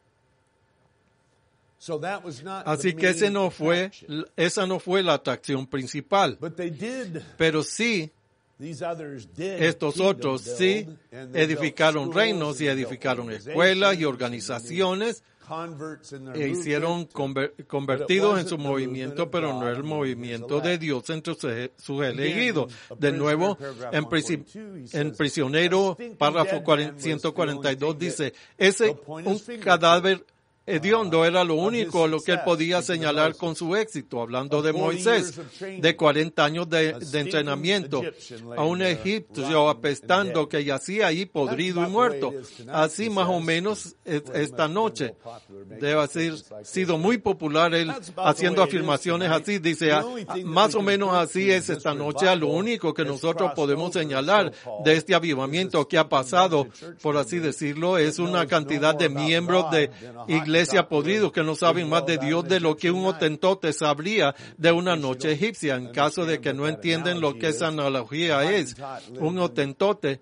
Así que esa no fue la atracción principal. Pero sí, estos otros sí edificaron reinos y edificaron escuelas y organizaciones e hicieron convertidos en su movimiento, pero no el movimiento de Dios entre sus elegidos. De nuevo, en Prisionero, párrafo 142 dice, un cadáver hediondo era lo único lo que él podía señalar con su éxito, hablando de Moisés, de 40 años de entrenamiento, a un egipcio apestando que yacía ahí podrido y muerto. Así más o menos esta noche. Debe haber sido muy popular él haciendo afirmaciones así. Dice, más o menos así es esta noche, a lo único que nosotros podemos señalar de este avivamiento que ha pasado, por así decirlo, es una cantidad de miembros de iglesia podridos que no saben más de Dios de lo que un hotentote sabría de una noche egipcia. En caso de que no entienden lo que esa analogía es, un hotentote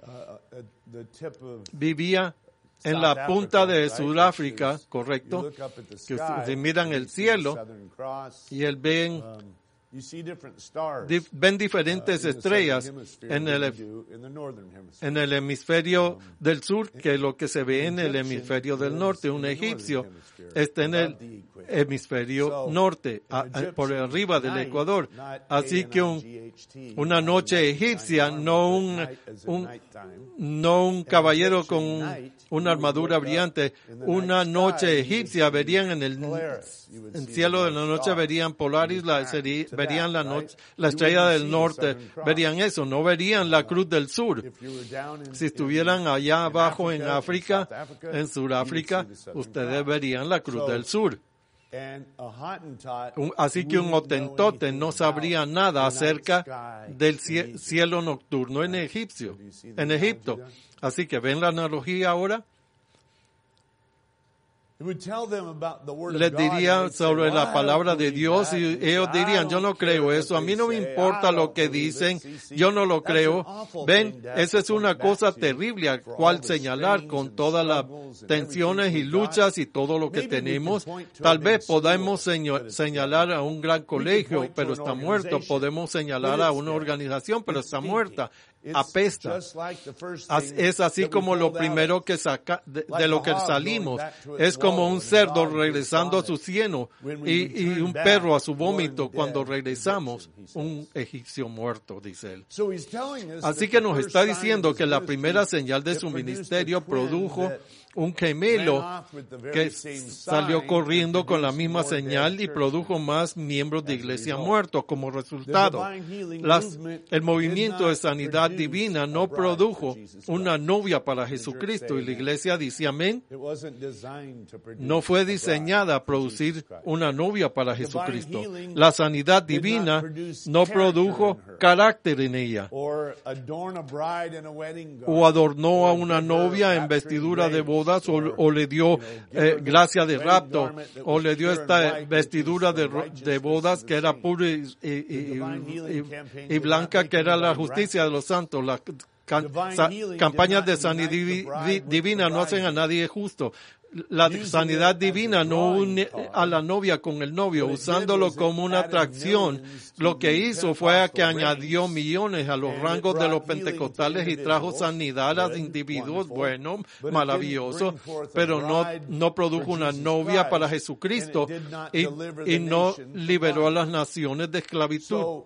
vivía en la punta de Sudáfrica, correcto, que ustedes miran el cielo y él ven diferentes estrellas en el hemisferio del sur que lo que se ve en el hemisferio del norte. Un egipcio está en el hemisferio norte, por arriba del Ecuador. Así que una noche egipcia, no un caballero con una armadura brillante, una noche egipcia verían en el cielo de la noche, verían Polaris, verían la estrella del norte, verían eso, no verían la cruz del sur. Si estuvieran allá abajo en África, en Sudáfrica, ustedes verían la cruz del sur. Así que un hotentote no sabría nada acerca del cielo nocturno en Egipto. Así que ven la analogía ahora. Les diría sobre la palabra de Dios y ellos dirían, yo no creo eso, a mí no me importa lo que dicen, yo no lo creo. Ven, esa es una cosa terrible a cual señalar con todas las tensiones y luchas y todo lo que tenemos. Tal vez podamos señalar a un gran colegio, pero está muerto. Podemos señalar a una organización, pero está muerta. Apesta. Es así como lo primero que de lo que salimos. Es como un cerdo regresando a su cieno y un perro a su vómito cuando regresamos. Un egipcio muerto, dice él. Así que nos está diciendo que la primera señal de su ministerio produjo un gemelo que salió corriendo con la misma señal y produjo más miembros de iglesia muertos como resultado. El movimiento de sanidad divina no produjo una novia para Jesucristo y la iglesia dice amén. No fue diseñada a producir una novia para Jesucristo. La sanidad divina no produjo carácter en ella o adornó a una novia en vestidura de boda o le dio gracia de rapto, o le dio esta vestidura de bodas que era pura y blanca, que era la justicia de los santos. Las campañas de sanidad divina no hacen a nadie justo. La sanidad divina no une a la novia con el novio, usándolo como una atracción. Lo que hizo fue que añadió millones a los rangos de los pentecostales y trajo sanidad a los individuos. Bueno, maravilloso, pero no produjo una novia para Jesucristo y no liberó a las naciones de esclavitud.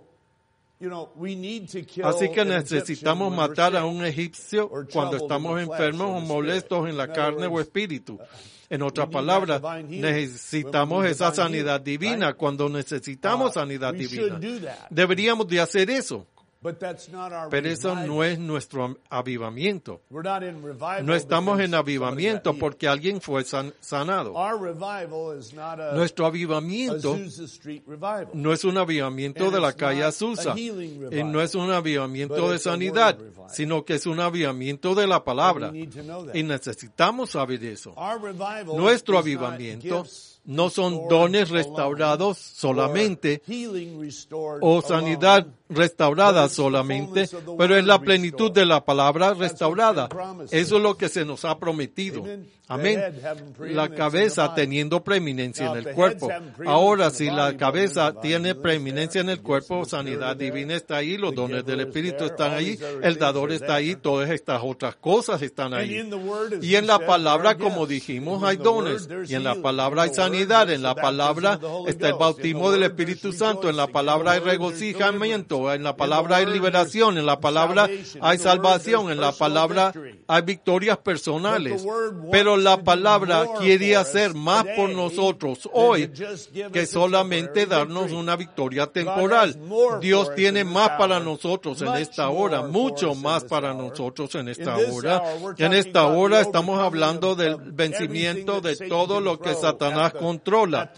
Así que necesitamos matar a un egipcio cuando estamos enfermos o molestos en la carne o espíritu. En otras palabras, necesitamos esa sanidad divina cuando necesitamos sanidad divina. Deberíamos de hacer eso. Pero eso no es nuestro avivamiento. No estamos en avivamiento porque alguien fue sanado. Nuestro avivamiento no es un avivamiento de la calle Azusa, y no es un avivamiento de sanidad, sino que es un avivamiento de la palabra. Y necesitamos saber eso. Nuestro avivamiento no son dones restaurados solamente o sanidad restaurada solamente, pero es la plenitud de la palabra restaurada. Eso es lo que se nos ha prometido. Amén. La cabeza teniendo preeminencia en el cuerpo. Ahora, si la cabeza tiene preeminencia en el cuerpo, sanidad divina está ahí, los dones del Espíritu están ahí, el dador está ahí, todas estas otras cosas están ahí. Y en la palabra, como dijimos, hay dones. Y en la palabra hay sanidad, en la palabra está el bautismo del Espíritu Santo, en la palabra hay regocijamiento, en la palabra hay liberación, en la palabra hay salvación, en la palabra hay victorias personales. Pero la palabra quiere hacer más por nosotros hoy que solamente darnos una victoria temporal. Dios tiene más para nosotros en esta hora, mucho más para nosotros en esta hora. En esta hora estamos hablando del vencimiento de todo lo que Satanás controla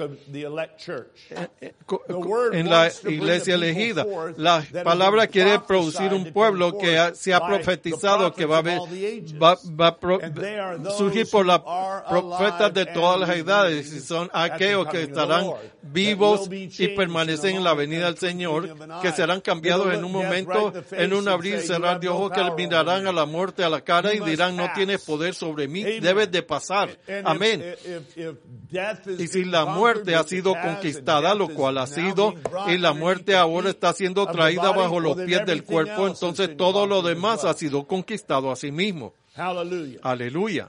en la iglesia elegida. La palabra quiere producir un pueblo que se ha profetizado que va a surgir por la profetas de todas las edades, y son aquellos que estarán vivos y permanecen en la venida del Señor, que serán cambiados en un momento, en un abrir y cerrar de ojos, que mirarán a la muerte a la cara y dirán, no tienes poder sobre mí, debes de pasar. Amén. Y si la muerte ha sido conquistada, lo cual ha sido, y la muerte ahora está siendo traída bajo los pies del cuerpo, entonces todo lo demás ha sido conquistado a sí mismo. Aleluya.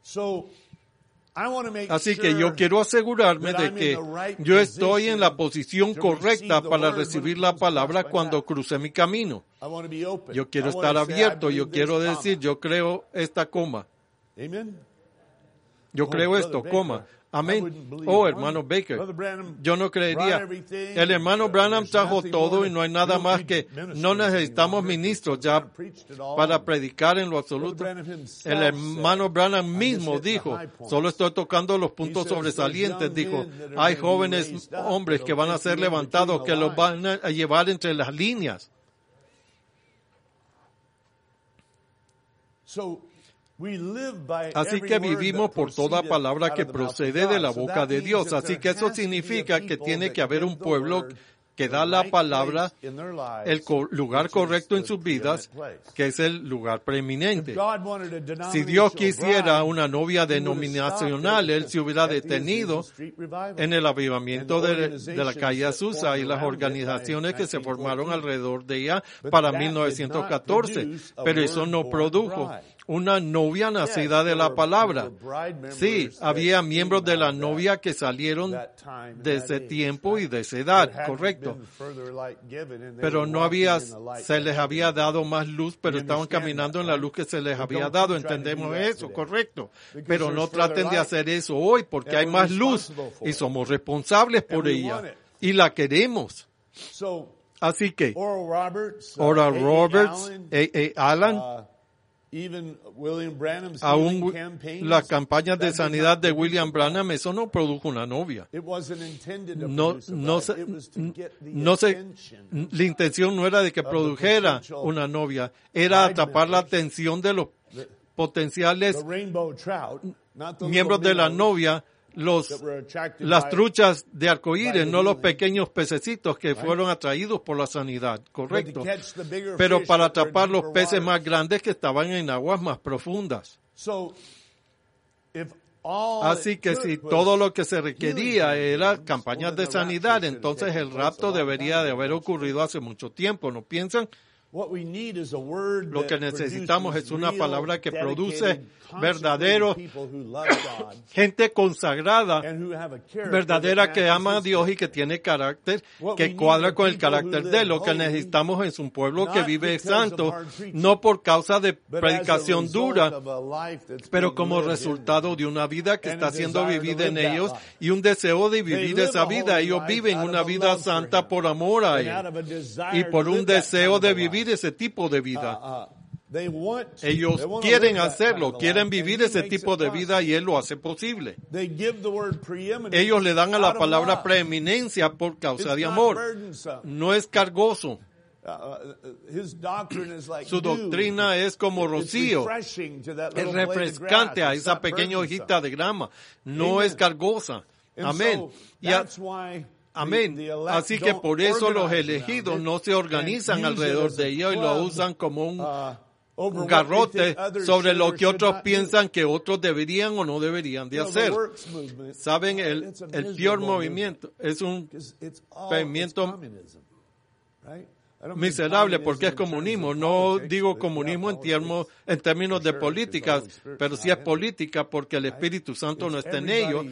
Así que yo quiero asegurarme de que yo estoy en la posición correcta para recibir la palabra cuando cruce mi camino. Yo quiero estar abierto, yo quiero decir, yo creo esta coma. Yo creo esto, coma. Amén. Oh, hermano Baker, yo no creería. El hermano Branham trajo todo y no hay nada más que no necesitamos ministros ya para predicar en lo absoluto. El hermano Branham mismo dijo, solo estoy tocando los puntos sobresalientes, dijo, hay jóvenes hombres que van a ser levantados, que los van a llevar entre las líneas. Así que vivimos por toda palabra que procede de la boca de Dios. Así que eso significa que tiene que haber un pueblo que da la palabra, el lugar correcto en sus vidas, que es el lugar preeminente. Si Dios quisiera una novia denominacional, Él se hubiera detenido en el avivamiento de la calle Azusa y las organizaciones que se formaron alrededor de ella para 1914. Pero eso no produjo una novia nacida de la palabra. Sí, había miembros de la novia que salieron de ese tiempo y de esa edad, correcto. Pero no se les había dado más luz, pero estaban caminando en la luz que se les había dado. Entendemos eso, correcto. Pero no traten de hacer eso hoy porque hay más luz y somos responsables por ella y la queremos. Así que, Oral Roberts, A. Allen, aún las campañas de sanidad de William Branham, eso no produjo una novia. La intención no era de que produjera una novia, era atrapar la atención de los potenciales miembros de la novia, las truchas de arcoíris, no los pequeños pececitos que fueron atraídos por la sanidad, correcto. Pero para atrapar los peces más grandes que estaban en aguas más profundas. Así que si todo lo que se requería era campañas de sanidad, entonces el rapto debería de haber ocurrido hace mucho tiempo, ¿no piensan? Lo que necesitamos es una palabra que produce verdaderos, gente consagrada, verdadera que ama a Dios y que tiene carácter, que cuadra con el carácter de Él. Lo que necesitamos es un pueblo que vive santo, no por causa de predicación dura, pero como resultado de una vida que está siendo vivida en ellos y un deseo de vivir esa vida. Ellos viven una vida santa por amor a Él y por un deseo de vivir vivir ese tipo de vida. Ellos quieren hacerlo, quieren vivir ese tipo de vida y Él lo hace posible. Ellos le dan a la palabra preeminencia por causa de amor. No es cargoso. Su doctrina es como rocío. Es refrescante a esa pequeña hojita de grama. No es cargosa. Amén. Amén. Así que por eso los elegidos no se organizan alrededor de ellos y lo usan como un garrote sobre lo que otros piensan que otros deberían o no deberían de hacer. Saben, el peor movimiento es un movimiento miserable porque es comunismo. No digo comunismo en términos de políticas, pero sí es política porque el Espíritu Santo no está en ellos.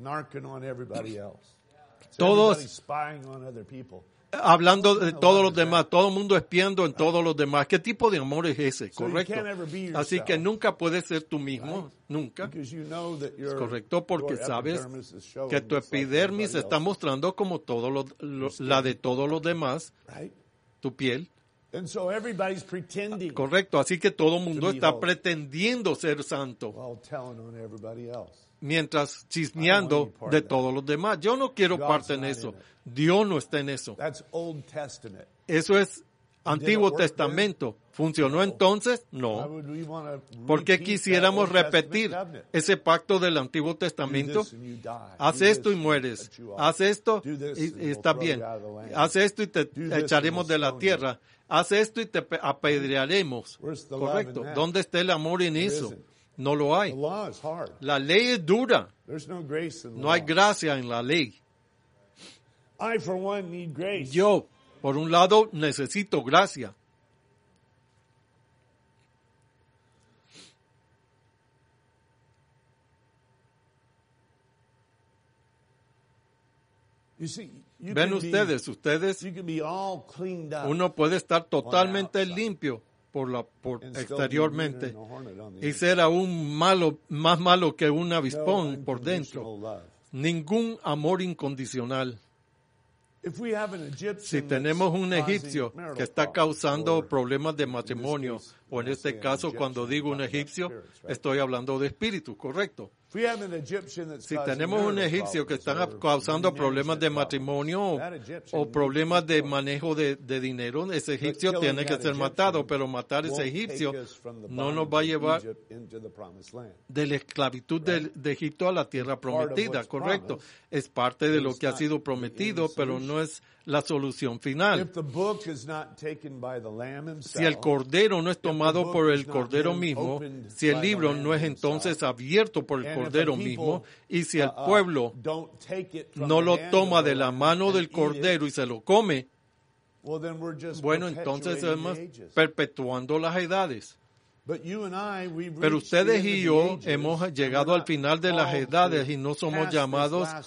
Todos hablando de todos los demás, todo el mundo espiando en todos los demás. ¿Qué tipo de amor es ese? Correcto. Así que nunca puedes ser tú mismo, nunca. Es correcto porque sabes que tu epidermis está mostrando como la de todos los demás, tu piel. Correcto, así que todo el mundo está pretendiendo ser santo. Mientras chismeando de todos los demás. Yo no quiero parte en eso. Dios no está en eso. Eso es Antiguo Testamento. ¿Funcionó entonces? No. ¿Por qué quisiéramos repetir ese pacto del Antiguo Testamento? Haz esto y mueres. Haz esto y está bien. Haz esto y te echaremos de la tierra. Haz esto y te apedrearemos. Correcto. ¿Dónde está el amor en eso? No lo hay. La ley es dura. No hay gracia en la ley. Yo, por un lado, necesito gracia. Ven ustedes, uno puede estar totalmente limpio exteriormente y ser aún más malo que un avispón por dentro. Ningún amor incondicional. Si tenemos un egipcio que está causando problemas de matrimonio, o en este caso cuando digo un egipcio, estoy hablando de espíritu, correcto. Si tenemos un egipcio que está causando problemas de matrimonio o problemas de manejo de dinero, ese egipcio tiene que ser matado, pero matar ese egipcio no nos va a llevar de la esclavitud de Egipto a la tierra prometida, correcto. Es parte de lo que ha sido prometido, pero no es la solución final. Si el cordero no es tomado por el cordero mismo, si el libro no es entonces abierto por el cordero mismo, y si el pueblo no lo toma de la mano del cordero y se lo come, bueno, entonces estamos perpetuando las edades. Pero ustedes y yo hemos llegado al final de las edades y no somos llamados a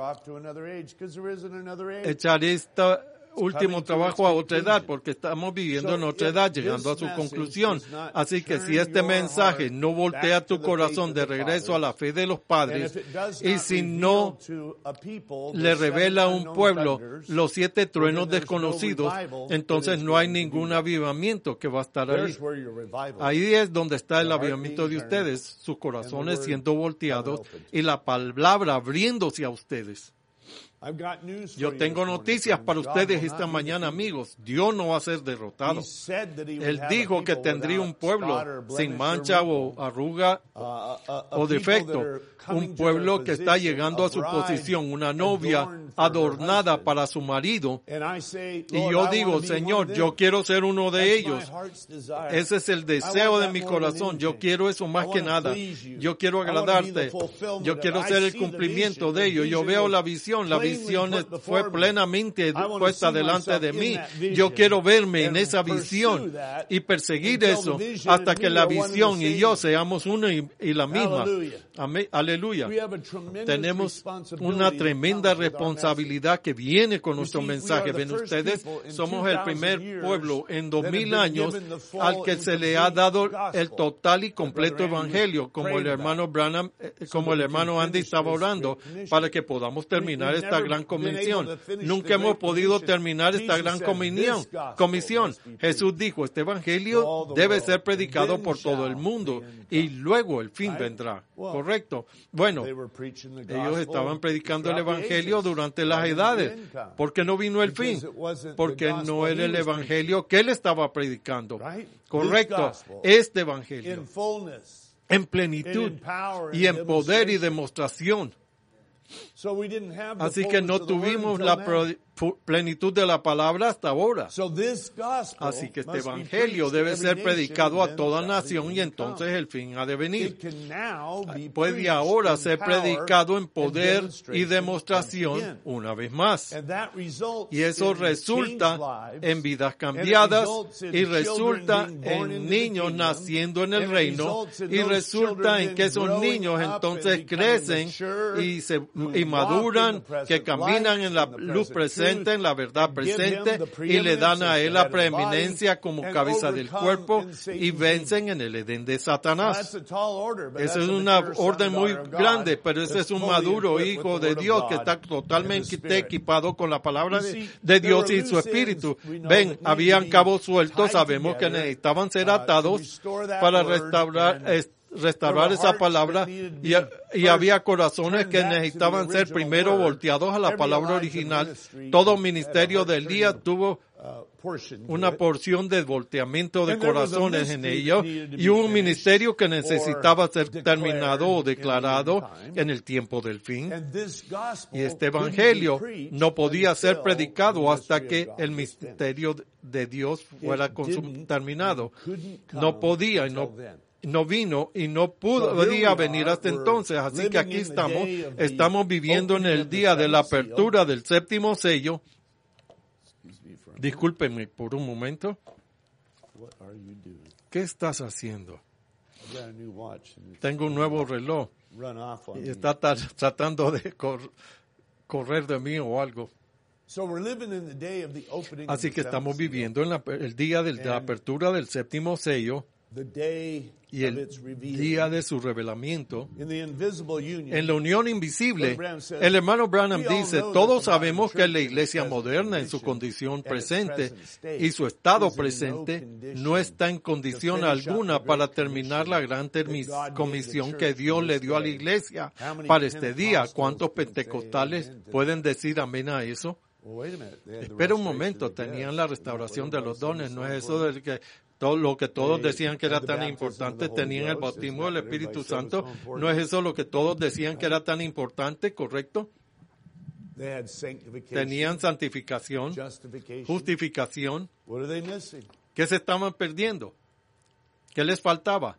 echar este último trabajo a otra edad, porque estamos viviendo en otra edad, llegando a su conclusión. Así que si este mensaje no voltea tu corazón de regreso a la fe de los padres, y si no le revela a un pueblo los 7 truenos desconocidos, entonces no hay ningún avivamiento que va a estar ahí. Ahí es donde está el avivamiento de ustedes, sus corazones siendo volteados y la palabra abriéndose a ustedes. Yo tengo noticias para ustedes esta mañana, amigos. Dios no va a ser derrotado. Él dijo que tendría un pueblo sin mancha o arruga o defecto. Un pueblo que está llegando a su posición, una novia adornada para su marido. Y yo digo, Señor, yo quiero ser uno de ellos. Ese es el deseo de mi corazón. Yo quiero eso más que nada. Yo quiero agradarte. Yo quiero ser el cumplimiento de ello. Yo veo la visión. La visión fue plenamente puesta delante de mí. Yo quiero verme en esa visión y perseguir eso hasta que la visión y yo seamos uno y la misma. Amén. Aleluya. Tenemos una tremenda responsabilidad que viene con nuestro mensaje. Ven ustedes, somos el primer pueblo en 2000 años al que se le ha dado el total y completo evangelio, como el hermano Branham, como el hermano Andy estaba orando, para que podamos terminar esta gran comisión. Nunca hemos podido terminar esta gran comisión. Jesús dijo, este evangelio debe ser predicado por todo el mundo y luego el fin vendrá. ¿Correcto? Bueno, ellos estaban predicando el evangelio durante las edades. ¿Por qué no vino el fin? Porque no era el evangelio que él estaba predicando. Correcto. Este evangelio en plenitud y en poder y demostración. Así que no tuvimos la plenitud de la palabra hasta ahora. Así que este evangelio debe ser predicado a toda nación y entonces el fin ha de venir. Puede ahora ser predicado en poder y demostración una vez más. Y eso resulta en vidas cambiadas y resulta en niños naciendo en el reino y resulta en que esos niños entonces crecen y maduran, que caminan en la luz presente, en la verdad presente, y le dan a él la preeminencia como cabeza del cuerpo y vencen en el Edén de Satanás. Esa es una orden muy grande, pero ese es un maduro hijo de Dios que está totalmente equipado con la palabra de Dios y su espíritu. Ven, habían cabos sueltos, sabemos que necesitaban ser atados para restaurar esa palabra y había corazones que necesitaban ser primero volteados a la palabra original. Todo ministerio del día tuvo una porción de volteamiento de corazones en ello y un ministerio que necesitaba ser terminado o declarado en el tiempo del fin. Y este evangelio no podía ser predicado hasta que el misterio de Dios fuera terminado. No podía y no vino y no podía venir hasta entonces. Así que aquí estamos viviendo en el día de la apertura del séptimo sello. Discúlpenme por un momento. ¿Qué estás haciendo? Tengo un nuevo reloj y está tratando de correr de mí o algo. Así que estamos viviendo en el día de la apertura del séptimo sello y el día de su revelamiento. En la unión invisible, el hermano Branham dice, todos sabemos que la iglesia moderna en su condición presente y su estado presente no está en condición alguna para terminar la gran comisión que Dios le dio a la iglesia para este día. ¿Cuántos pentecostales pueden decir amén a eso? Espera un momento, tenían la restauración de los dones, no es eso de que todo lo que todos decían que era tan importante, tenían el bautismo del Espíritu Santo, no es eso lo que todos decían que era tan importante, ¿correcto? Tenían santificación, justificación. ¿Qué se estaban perdiendo? ¿Qué les faltaba?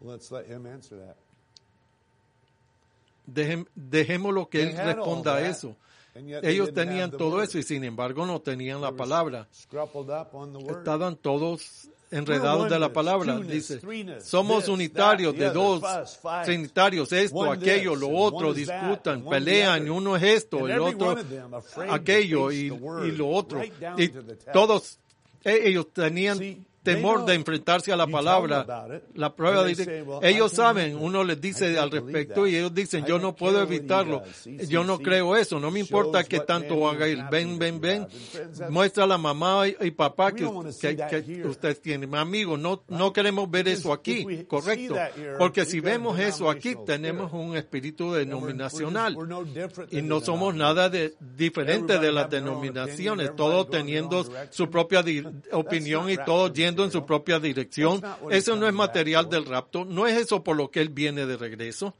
Dejémoslo que él responda a eso. Ellos tenían todo eso y sin embargo no tenían la palabra. Estaban todos enredados de la palabra. Dice, somos unitarios de dos, trinitarios, esto, aquello, lo otro, discutan, pelean, uno es esto, el otro aquello y lo otro. Y todos ellos tenían temor de enfrentarse a la palabra. La prueba dice, ellos saben, uno les dice al respecto y ellos dicen, yo no puedo evitarlo, yo no creo eso, no me importa que tanto haga él, ven, muestra a la mamá y papá que usted tiene, amigos, no queremos ver eso aquí, correcto, porque si vemos eso aquí, tenemos un espíritu denominacional y no somos nada diferente de las denominaciones, todos teniendo su propia opinión y todos yendo en su propia dirección. Eso no es material del rapto. No es eso por lo que él viene de regreso.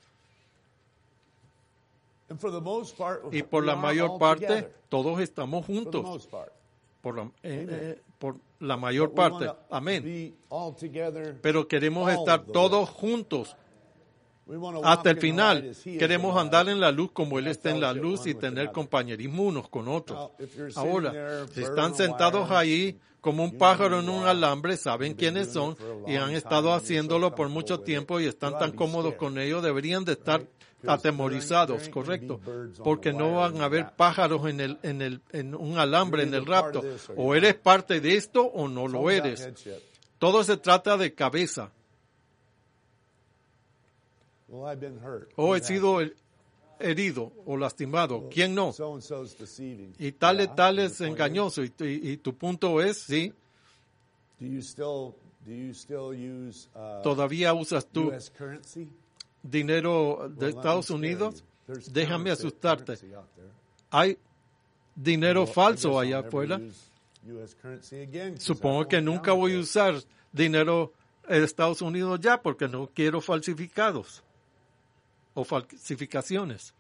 Y por la mayor parte, todos estamos juntos. Por la mayor parte. Amén. Pero queremos estar todos juntos. Hasta el final, queremos andar en la luz como Él está en la luz y tener compañerismo unos con otros. Ahora, si están sentados ahí como un pájaro en un alambre, saben quiénes son y han estado haciéndolo por mucho tiempo y están tan cómodos con ello, deberían de estar atemorizados, correcto, porque no van a haber pájaros en un alambre en el rapto. O eres parte de esto o no lo eres. Todo se trata de cabeza. He sido herido o lastimado? ¿Quién no? Y tal es engañoso. Y tu punto es, ¿sí? ¿Todavía usas tú dinero de Estados Unidos? Déjame asustarte. Hay dinero falso allá afuera. Supongo que nunca voy a usar dinero de Estados Unidos ya porque no quiero falsificados o falsificaciones.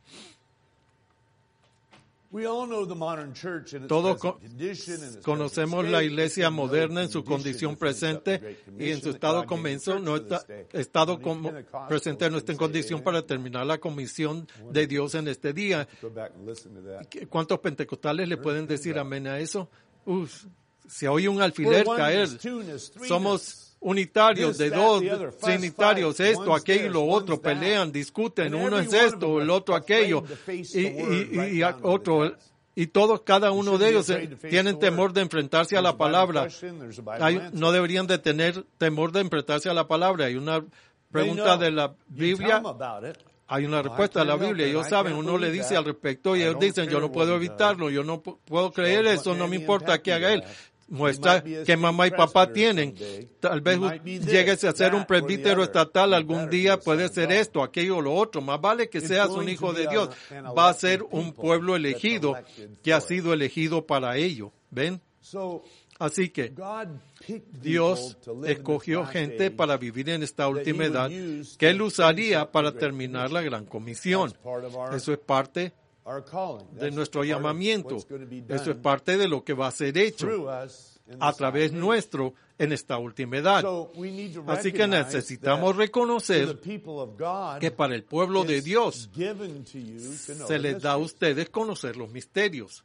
Todos conocemos la iglesia moderna en su condición presente y en su estado convenzo no está presente no está en condición para terminar la comisión de Dios en este día. ¿Cuántos pentecostales le pueden decir amén a eso? Se oye un alfiler caer. Somos unitarios, de dos, trinitarios, esto, aquello y lo otro, pelean, discuten, uno es esto, el otro aquello, y otro, y todos, cada uno de ellos tienen temor de enfrentarse a la palabra. No deberían de tener temor de enfrentarse a la palabra. Hay una pregunta de la Biblia, hay una respuesta de la Biblia, ellos saben, uno le dice al respecto y ellos dicen, yo no puedo evitarlo, yo no puedo creer eso, no me importa qué haga él. Muestra que mamá y papá tienen. Tal vez llegues a ser un presbítero estatal algún día, puede ser esto, aquello o lo otro. Más vale que seas un hijo de Dios. Va a ser un pueblo elegido que ha sido elegido para ello. ¿Ven? Así que Dios escogió gente para vivir en esta última edad que Él usaría para terminar la gran comisión. Eso es parte de nuestro llamamiento. Eso es parte de lo que va a ser hecho a través nuestro en esta última edad. Así que necesitamos reconocer que para el pueblo de Dios se les da a ustedes conocer los misterios.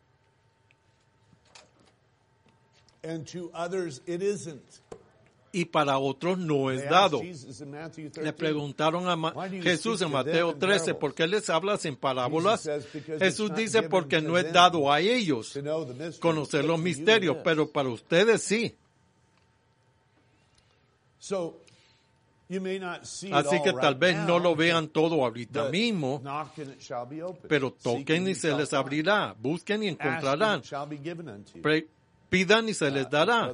Y para otros no es dado. Le preguntaron a Jesús en Mateo 13, ¿por qué les hablas en parábolas? Jesús dice, porque no es dado a ellos conocer los misterios, pero para ustedes sí. Así que tal vez no lo vean todo ahorita mismo, pero toquen y se les abrirá, busquen y encontrarán. Pidan y se les dará.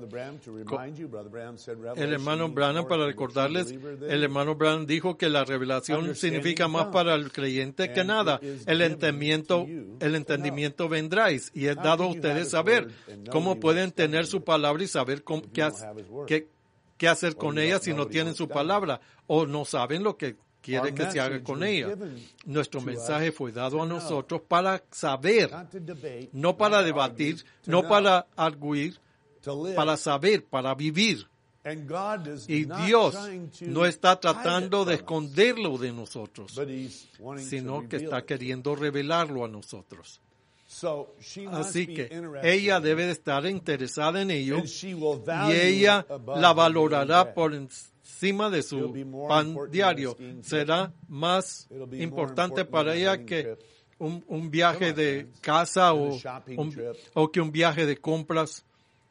El hermano Branham, para recordarles, el hermano Branham dijo que la revelación significa más para el creyente que nada. El entendimiento vendráis y es dado a ustedes saber cómo pueden tener su palabra y saber qué hacer con ella si no tienen su palabra o no saben lo que quiere que se haga con ella. Nuestro mensaje fue dado a nosotros para saber, no para debatir, no para arguir, para saber, para vivir. Y Dios no está tratando de esconderlo de nosotros, sino que está queriendo revelarlo a nosotros. Así que ella debe de estar interesada en ello y ella la valorará por encima de su pan diario. Será más importante para ella que un viaje de casa o que un viaje de compras.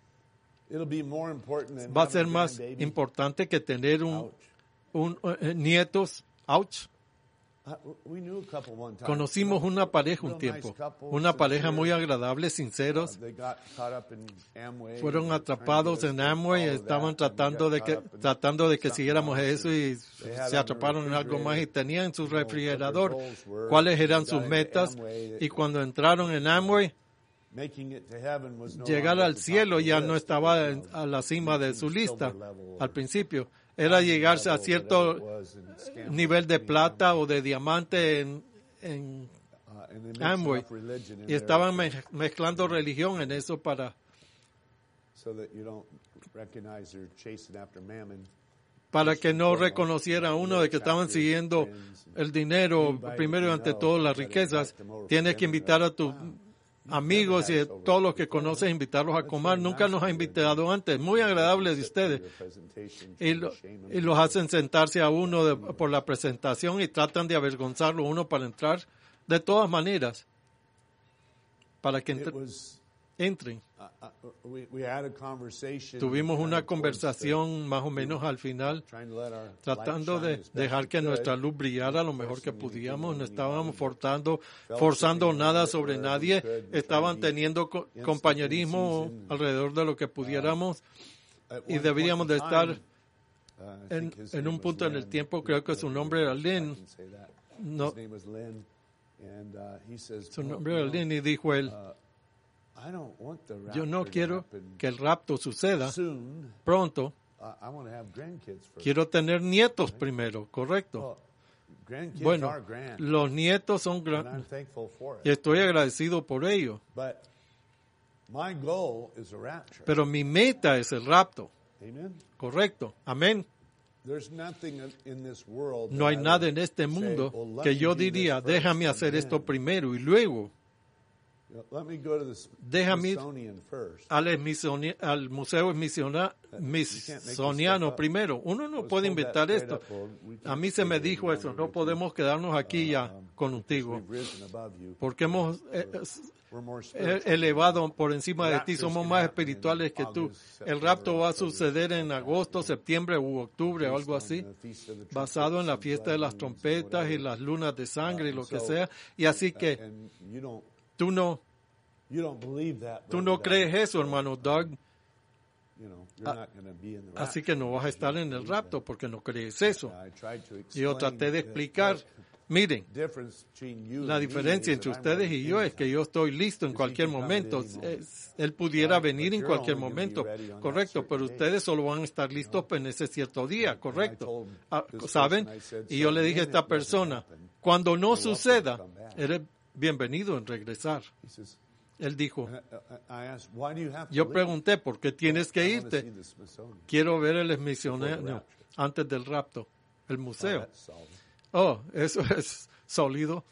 Va a ser más importante que tener nietos. Ouch. Conocimos una pareja un tiempo, una pareja muy agradable, sinceros. Fueron atrapados en Amway, estaban tratando de que siguiéramos eso y se atraparon en algo más y tenían en su refrigerador cuáles eran sus metas. Y cuando entraron en Amway, llegar al cielo ya no estaba a la cima de su lista al principio. Era llegarse a cierto nivel de plata o de diamante en Amway. Y estaban mezclando religión en eso para que no reconociera uno de que estaban siguiendo el dinero, primero y ante todo las riquezas. Tienes que invitar a tus amigos y todos los que conoces, invitarlos a comer. Nunca nos ha invitado antes. Muy agradable de ustedes. Y los hacen sentarse a uno por la presentación y tratan de avergonzarlo uno para entrar. De todas maneras, para que entren. Tuvimos una conversación más o menos al final, tratando de dejar que nuestra luz brillara lo mejor que podíamos. No estábamos forzando nada sobre nadie. Estaban teniendo compañerismo alrededor de lo que pudiéramos, y deberíamos de estar en un punto en el tiempo. Creo que su nombre era Lynn. No, su nombre era Lynn, y dijo él: yo no quiero que el rapto suceda pronto. Quiero tener nietos primero, ¿correcto? Bueno, los nietos son grandes y estoy agradecido por ello. Pero mi meta es el rapto. ¿Correcto? Amén. No hay nada en este mundo que yo diría, déjame hacer esto primero y luego. Déjame ir al museo smithsoniano primero. Uno no puede inventar esto. A mí se me dijo eso, no podemos quedarnos aquí ya contigo, porque hemos elevado por encima de ti, somos más espirituales que tú. El rapto va a suceder en agosto, septiembre u octubre o algo así, basado en la fiesta de las trompetas y las lunas de sangre y lo que sea. Y así que Tú no crees eso, hermano Doug. Así que no vas a estar en el rapto porque no crees eso. Yo traté de explicar, miren, la diferencia entre ustedes y yo es que yo estoy listo en cualquier momento. Él pudiera venir en cualquier momento, correcto, pero ustedes solo van a estar listos en ese cierto día, correcto. ¿Saben? Y yo le dije a esta persona, cuando no suceda, eres bienvenido en regresar. Él dijo, yo pregunté, ¿por qué tienes que irte? Quiero ver el Smithsoniano antes del rapto, el museo. Oh, eso es sólido.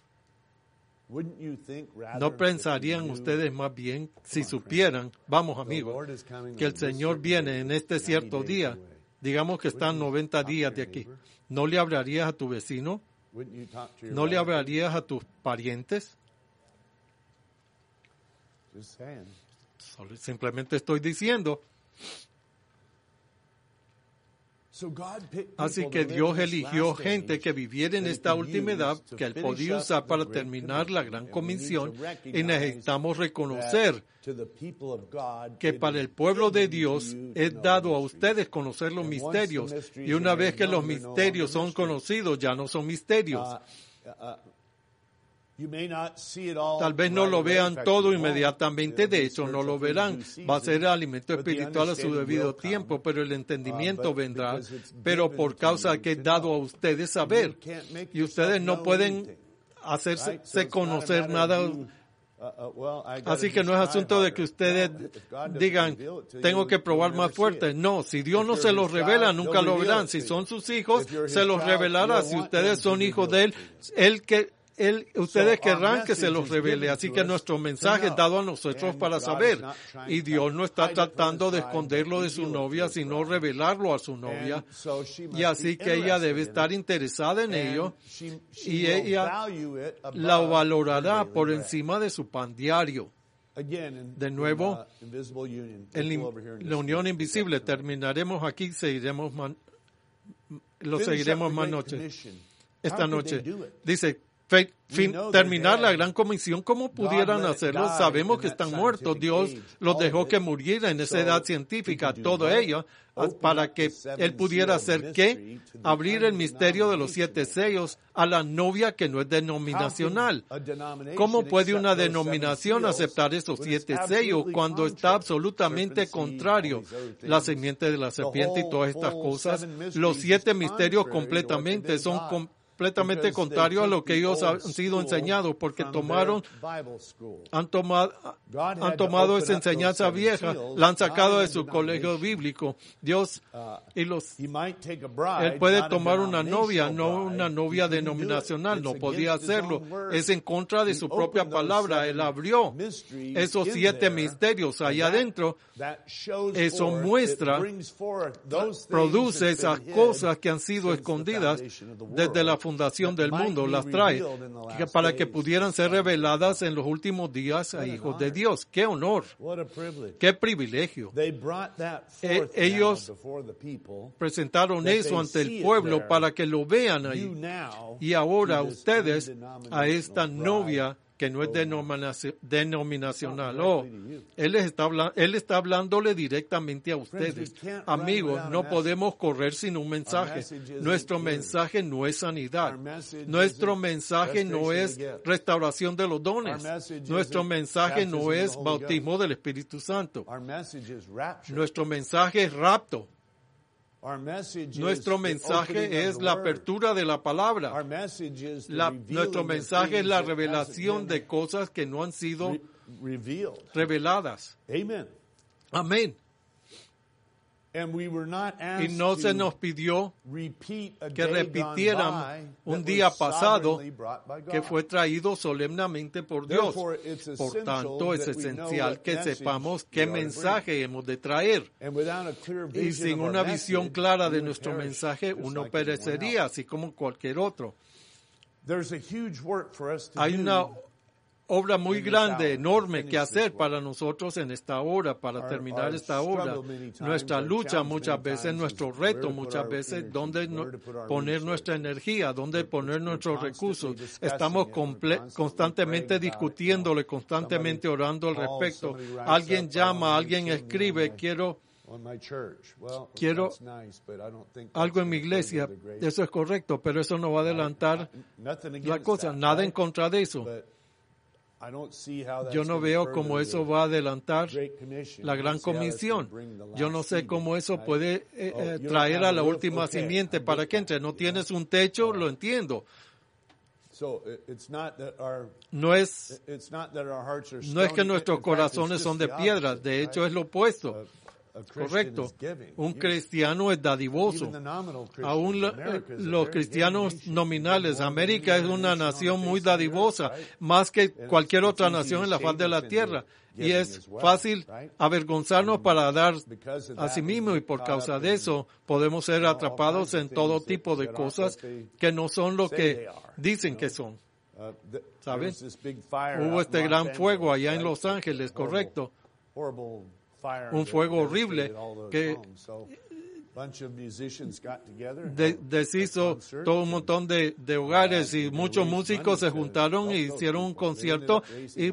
¿No pensarían ustedes más bien si supieran, vamos amigos, que el Señor viene en este cierto día? Digamos que están 90 días de aquí. ¿No le hablarías a tu vecino? ¿No le hablarías a tus parientes? Simplemente estoy diciendo. Así que Dios eligió gente que viviera en esta última edad que Él podía usar para terminar la gran comisión, y necesitamos reconocer que para el pueblo de Dios es dado a ustedes conocer los misterios, y una vez que los misterios son conocidos, ya no son misterios. Tal vez no lo vean todo inmediatamente, de hecho no lo verán, va a ser alimento espiritual a su debido tiempo, pero el entendimiento vendrá, pero por causa de que es dado a ustedes saber, y ustedes no pueden hacerse conocer nada. Así que no es asunto de que ustedes digan, tengo que probar más fuerte. No, si Dios no se los revela, nunca lo verán. Si son sus hijos, se los revelará. Si ustedes son hijos de Él, ustedes querrán que se los revele. Así que nuestro mensaje es dado a nosotros para saber. Y Dios no está tratando de esconderlo de su novia, sino revelarlo a su novia. Y así que ella debe estar interesada en ello. Y ella la valorará por encima de su pan diario. De nuevo, en la unión invisible. Terminaremos aquí, lo seguiremos más noche. Esta noche. Dice, terminar la gran comisión. ¿Cómo pudieran hacerlo? Sabemos que están muertos. Dios los dejó que murieran en esa edad científica, todo ello, para que Él pudiera hacer ¿qué? Abrir el misterio de los 7 sellos a la novia que no es denominacional. ¿Cómo puede una denominación aceptar esos 7 sellos cuando está absolutamente contrario? La simiente de la serpiente y todas estas cosas. Los 7 misterios completamente son completamente contrario a lo que ellos han sido enseñados, porque han tomado esa enseñanza vieja, la han sacado de su colegio bíblico. Dios Él puede tomar una novia, no una novia denominacional, no podía hacerlo. Es en contra de su propia palabra. Él abrió esos 7 misterios allá adentro. Eso muestra, produce esas cosas que han sido escondidas desde la fundación fundación del mundo, las trae para que pudieran ser reveladas en los últimos días a hijos de Dios. ¡Qué honor! ¡Qué privilegio! Ellos presentaron eso ante el pueblo para que lo vean ahí. Y ahora ustedes a esta novia que no es denominacional. Él está hablándole directamente a ustedes. Amigos, no podemos correr sin un mensaje. Nuestro mensaje no es sanidad. Nuestro mensaje no es restauración de los dones. Nuestro mensaje no es bautismo del Espíritu Santo. Nuestro mensaje es rapto. Nuestro mensaje es la apertura de la palabra. Nuestro mensaje es la revelación de cosas que no han sido reveladas. Amén. Y no se nos pidió que repitieran un día pasado que fue traído solemnemente por Dios. Por tanto, es esencial que sepamos qué mensaje hemos de traer. Y sin una visión clara de nuestro mensaje, uno perecería, así como cualquier otro. Hay una obra muy grande, enorme que hacer para nosotros en esta hora, para terminar esta obra. Nuestra lucha muchas veces, nuestro reto muchas veces, dónde poner nuestra energía, dónde poner nuestros recursos. Estamos constantemente discutiéndole, constantemente orando al respecto. Alguien llama, alguien escribe, quiero algo en mi iglesia. Eso es correcto, pero eso no va a adelantar la cosa. Nada en contra de eso. Yo no veo cómo eso va a adelantar la gran comisión. Yo no sé cómo eso puede traer a la última simiente para que entre. No tienes un techo, lo entiendo. No es que nuestros corazones son de piedra, de hecho es lo opuesto. Correcto. Un cristiano es dadivoso. Aún los cristianos nominales. América es una nación muy dadivosa, más que cualquier otra nación en la faz de la tierra. Y es fácil avergonzarnos para dar a sí mismo, y por causa de eso podemos ser atrapados en todo tipo de cosas que no son lo que dicen que son. ¿Saben? Hubo este gran fuego allá en Los Ángeles, correcto. Un fuego horrible que deshizo todo un montón de hogares, y muchos músicos se juntaron y hicieron un concierto.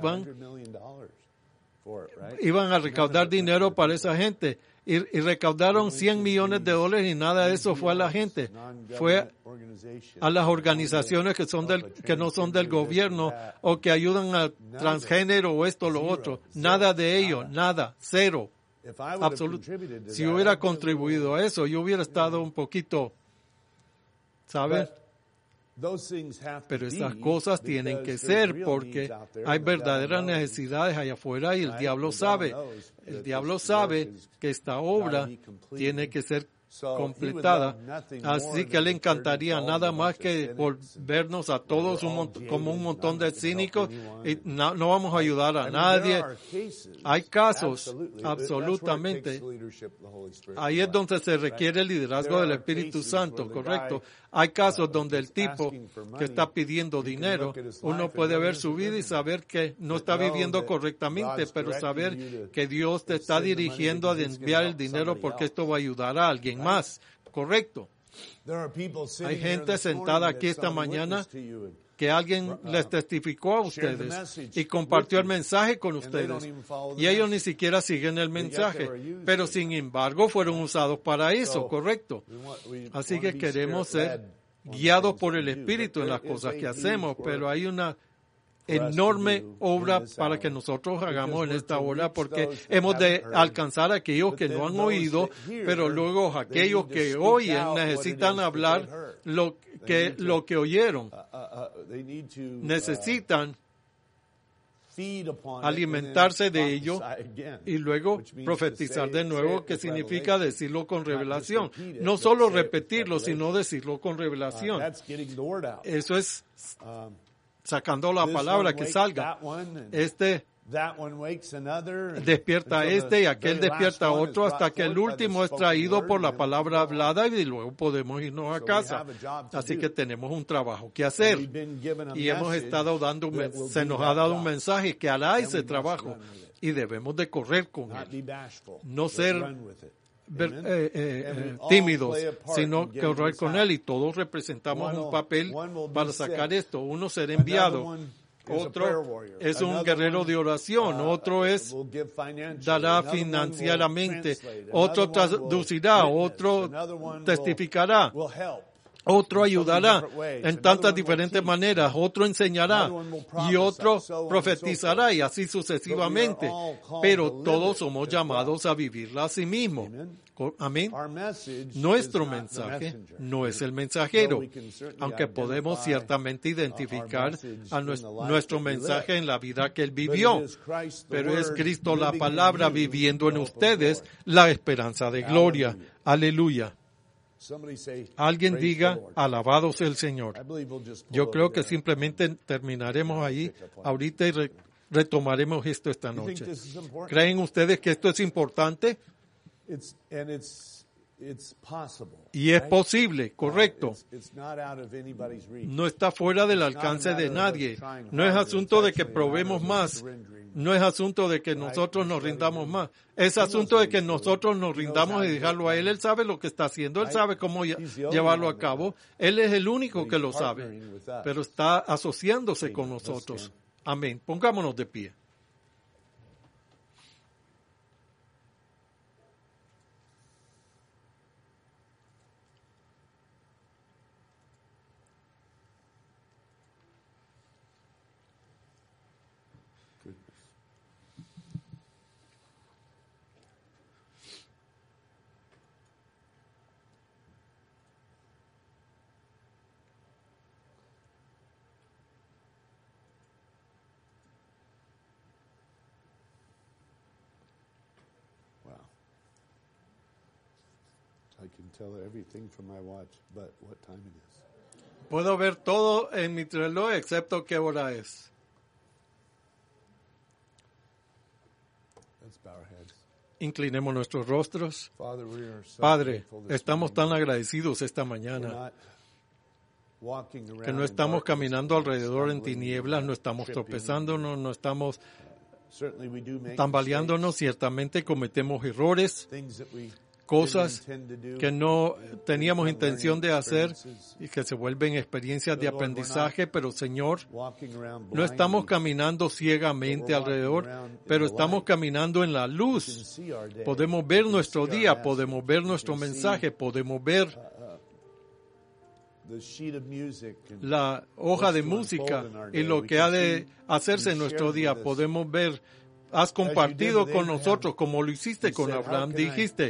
Iban a recaudar dinero para esa gente y recaudaron $100 millones y nada de eso fue a la gente. Fue a las organizaciones que no son del gobierno o que ayudan al transgénero o esto o lo otro. Nada de ello, nada, cero. Absoluto. Si hubiera contribuido a eso, yo hubiera estado un poquito, ¿saben? Pero estas cosas tienen que ser porque hay verdaderas necesidades allá afuera y el diablo sabe. El diablo sabe que esta obra tiene que ser completada, así que le encantaría nada más que volvernos a todos como un montón de cínicos y no vamos a ayudar a nadie. Hay casos, absolutamente. Ahí es donde se requiere el liderazgo del Espíritu Santo, correcto. Hay casos donde el tipo que está pidiendo dinero, uno puede ver su vida y saber que no está viviendo correctamente, pero saber que Dios te está dirigiendo a enviar el dinero porque esto va a ayudar a alguien más, correcto. Hay gente sentada aquí esta mañana que alguien les testificó a ustedes y compartió el mensaje con ustedes, y ellos ni siquiera siguen el mensaje, pero sin embargo fueron usados para eso, correcto. Así que queremos ser guiados por el Espíritu en las cosas que hacemos, pero hay una enorme obra para que nosotros hagamos en esta hora, porque hemos de alcanzar a aquellos que no han oído, pero luego aquellos que oyen necesitan hablar lo que oyeron. Necesitan alimentarse de ello y luego profetizar de nuevo, que significa decirlo con revelación. No solo repetirlo, sino decirlo con revelación. Eso es sacando la palabra que salga. despierta y aquel despierta a otro hasta que el último es traído por la palabra hablada y luego podemos irnos a casa. Así que tenemos un trabajo que hacer y se nos ha dado un mensaje que hará ese trabajo y debemos de correr con él, no ser tímidos, sino correr con él, y todos representamos un papel para sacar esto. Uno será enviado, otro es un guerrero de oración, otro dará financieramente, otro traducirá, otro testificará, otro ayudará en tantas diferentes maneras, otro enseñará y otro profetizará, y así sucesivamente. Pero todos somos llamados a vivirla a sí mismos. Amén. Nuestro mensaje no es el mensajero, aunque podemos ciertamente identificar a nuestro mensaje en la vida que él vivió. Pero es Cristo la palabra viviendo en ustedes la esperanza de gloria. Aleluya. Alguien diga, alabado sea el Señor. Yo creo que simplemente terminaremos ahí ahorita y retomaremos esto esta noche. ¿Creen ustedes que esto es importante? Y es posible, correcto. No está fuera del alcance de nadie. No es asunto de que probemos más. No es asunto de que nosotros nos rindamos más. Es asunto de que nosotros nos rindamos y dejarlo a Él. Él sabe lo que está haciendo. Él sabe cómo llevarlo a cabo. Él es el único que lo sabe. Pero está asociándose con nosotros. Amén. Pongámonos de pie. Puedo ver todo en mi reloj excepto qué hora es. Inclinemos nuestros rostros. Padre, estamos tan agradecidos esta mañana que no estamos caminando alrededor en tinieblas, no estamos tropezándonos, no estamos tambaleándonos. Ciertamente cometemos errores, cosas que no teníamos intención de hacer y que se vuelven experiencias de aprendizaje, pero Señor, no estamos caminando ciegamente alrededor, pero estamos caminando en la luz. Podemos ver nuestro día, podemos ver nuestro mensaje, podemos ver la hoja de música y lo que ha de hacerse en nuestro día. Podemos ver, has compartido con nosotros como lo hiciste con Abraham. Dijiste,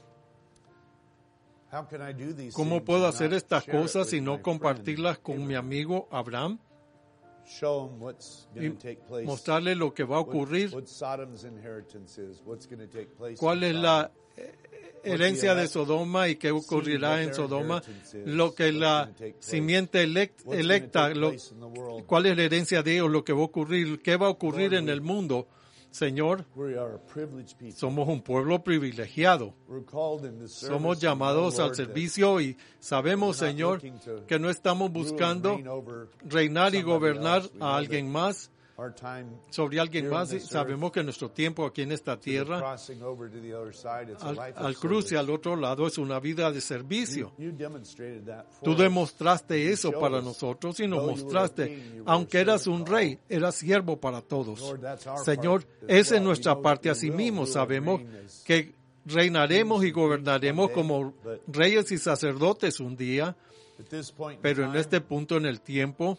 ¿cómo puedo hacer estas cosas y no compartirlas con mi amigo Abraham? Y mostrarle lo que va a ocurrir. ¿Cuál es la herencia de Sodoma y qué ocurrirá en Sodoma? Lo que la simiente electa, ¿cuál es la herencia de ellos? Lo que va a ocurrir, ¿qué va a ocurrir en el mundo? Señor, somos un pueblo privilegiado. Somos llamados al servicio y sabemos, Señor, que no estamos buscando reinar y gobernar a alguien más, sobre alguien más. Y sabemos que nuestro tiempo aquí en esta tierra, al cruce al otro lado, es una vida de servicio. Tú demostraste eso para nosotros y nos mostraste, aunque eras un rey, eras siervo para todos. Señor, esa es nuestra parte a sí mismo. Sabemos que reinaremos y gobernaremos como reyes y sacerdotes un día, pero en este punto en el tiempo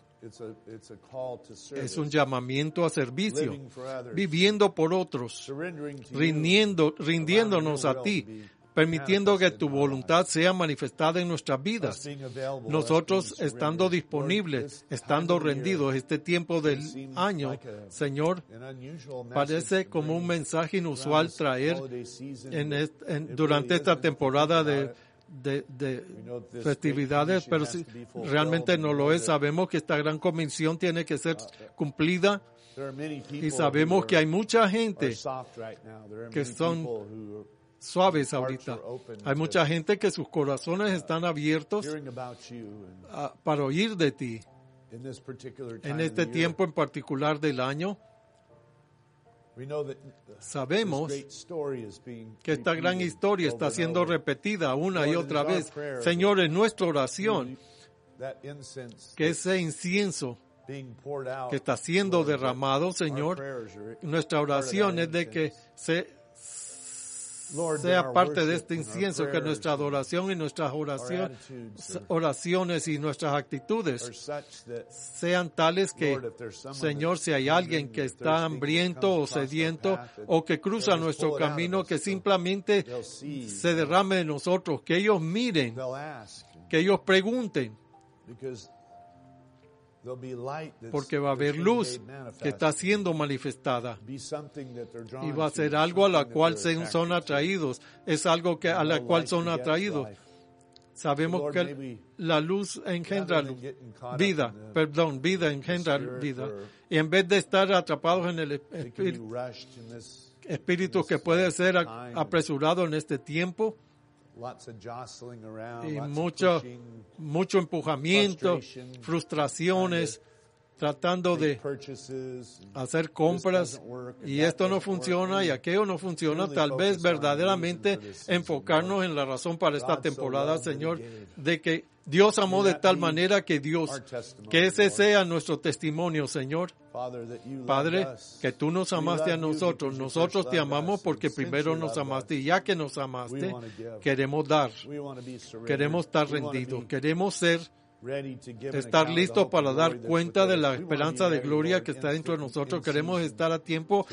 es un llamamiento a servicio, viviendo por otros, rindiéndonos a ti, permitiendo que tu voluntad sea manifestada en nuestras vidas. Nosotros estando disponibles, estando rendidos, este tiempo del año, Señor, parece como un mensaje inusual traer durante esta temporada de festividades, pero si realmente no lo es. Sabemos que esta gran comisión tiene que ser cumplida y sabemos que hay mucha gente que son suaves ahorita. Hay mucha gente que sus corazones están abiertos para oír de ti en este tiempo en particular del año. Sabemos que esta gran historia está siendo repetida una y otra vez. Señor, en nuestra oración, que ese incienso que está siendo derramado, Señor, nuestra oración es de que sea parte de este incienso, que nuestra adoración y nuestras oraciones y nuestras actitudes sean tales que, Señor, si hay alguien que está hambriento o sediento o que cruza nuestro camino, que simplemente se derrame de nosotros, que ellos miren, que ellos pregunten, porque va a haber luz que está siendo manifestada y va a ser algo a la cual son atraídos, es algo a la cual son atraídos. Sabemos que la luz engendra vida, vida engendra vida, y en vez de estar atrapados en el espíritu que puede ser apresurado en este tiempo, y mucho empujamiento, frustraciones, tratando de hacer compras, y esto no funciona y aquello no funciona. Tal vez verdaderamente enfocarnos en la razón para esta temporada, Señor, de que Dios amó de tal manera que ese sea nuestro testimonio, Señor. Padre, que tú nos amaste a nosotros. Nosotros te amamos porque primero nos amaste, y ya que nos amaste, queremos dar. Queremos estar rendidos. Queremos estar listos para dar cuenta de la esperanza de gloria que está dentro de nosotros. Queremos estar a tiempo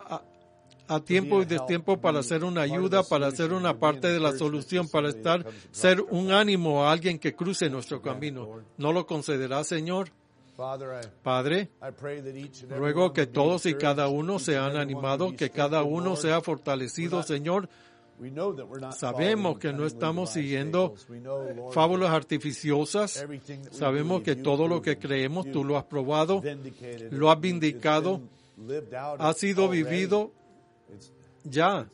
y destiempo para hacer una ayuda, para ser una parte de la solución, para ser un ánimo a alguien que cruce nuestro camino. ¿No lo concederá, Señor? Padre, ruego que todos y cada uno sean animados, que cada uno sea fortalecido, Señor. Sabemos que no estamos siguiendo fábulas artificiosas. Sabemos que todo lo que creemos tú lo has probado, lo has vindicado, ha sido vivido. Ya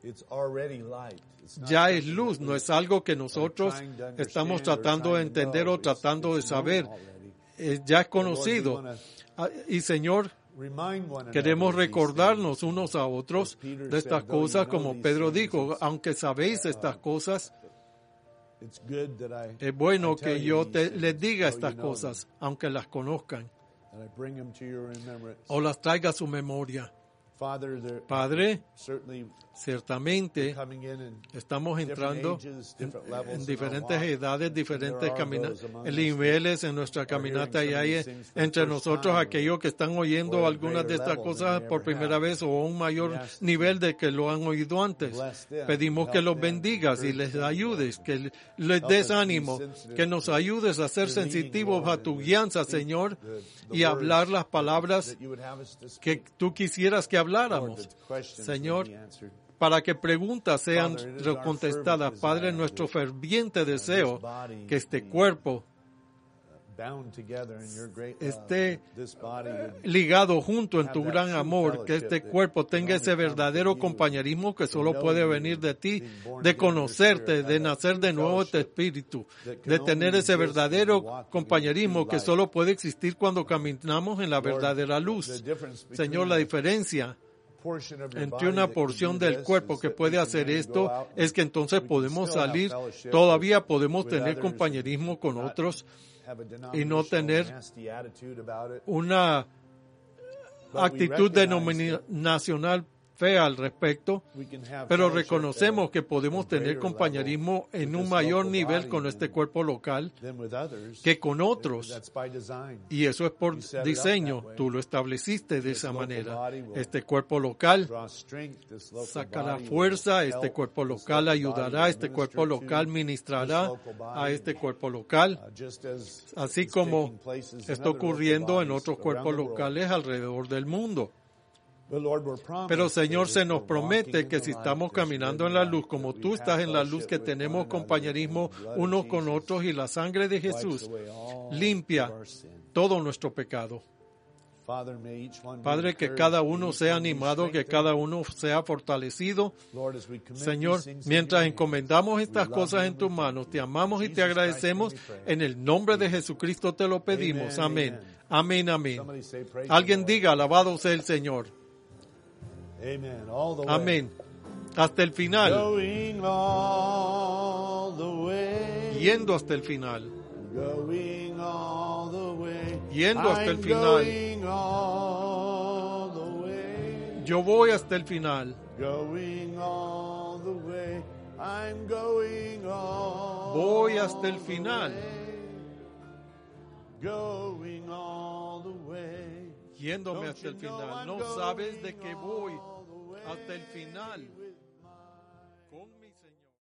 es luz, no es algo que nosotros estamos tratando de entender o tratando de saber. Ya es conocido. Y Señor, queremos recordarnos unos a otros de estas cosas, como Pedro dijo, aunque sabéis estas cosas, es bueno que yo les diga estas cosas, aunque las conozcan, o las traiga a su memoria. Padre, ciertamente estamos entrando en diferentes edades, diferentes niveles en nuestra caminata, y hay entre nosotros aquellos que están oyendo algunas de estas cosas por primera vez o a un mayor nivel de que lo han oído antes. Pedimos que los bendigas y les ayudes, que les des ánimo, que nos ayudes a ser sensitivos a tu guianza, Señor, y hablar las palabras que tú quisieras que habláramos, Señor, para que preguntas sean contestadas. Padre, nuestro ferviente deseo que este cuerpo esté ligado junto en tu gran amor, que este cuerpo tenga ese verdadero compañerismo que solo puede venir de ti, de conocerte, de nacer de nuevo este espíritu, de tener ese verdadero compañerismo que solo puede existir cuando caminamos en la verdadera luz. Señor, la diferencia entre una porción del cuerpo que puede hacer esto es que entonces podemos salir, todavía podemos tener compañerismo con otros y no tener una actitud denominacional fea al respecto, pero reconocemos que podemos tener compañerismo en un mayor nivel con este cuerpo local que con otros, y eso es por diseño. Tú lo estableciste de esa manera. Este cuerpo local sacará fuerza, este cuerpo local ayudará, este cuerpo local ministrará a este cuerpo local, así como está ocurriendo en otros cuerpos locales alrededor del mundo. Pero Señor, se nos promete que si estamos caminando en la luz, como tú estás en la luz, que tenemos compañerismo unos con otros y la sangre de Jesús limpia todo nuestro pecado. Padre, que cada uno sea animado, que cada uno sea fortalecido. Señor, mientras encomendamos estas cosas en tus manos, te amamos y te agradecemos. En el nombre de Jesucristo te lo pedimos. Amén. Amén, amén. Alguien diga, alabado sea el Señor. Amén. Hasta el final. Yendo hasta el final. Yendo hasta el final. Yo voy hasta el final. Voy hasta el final. Yéndome hasta el final. No sabes de qué voy hasta el final.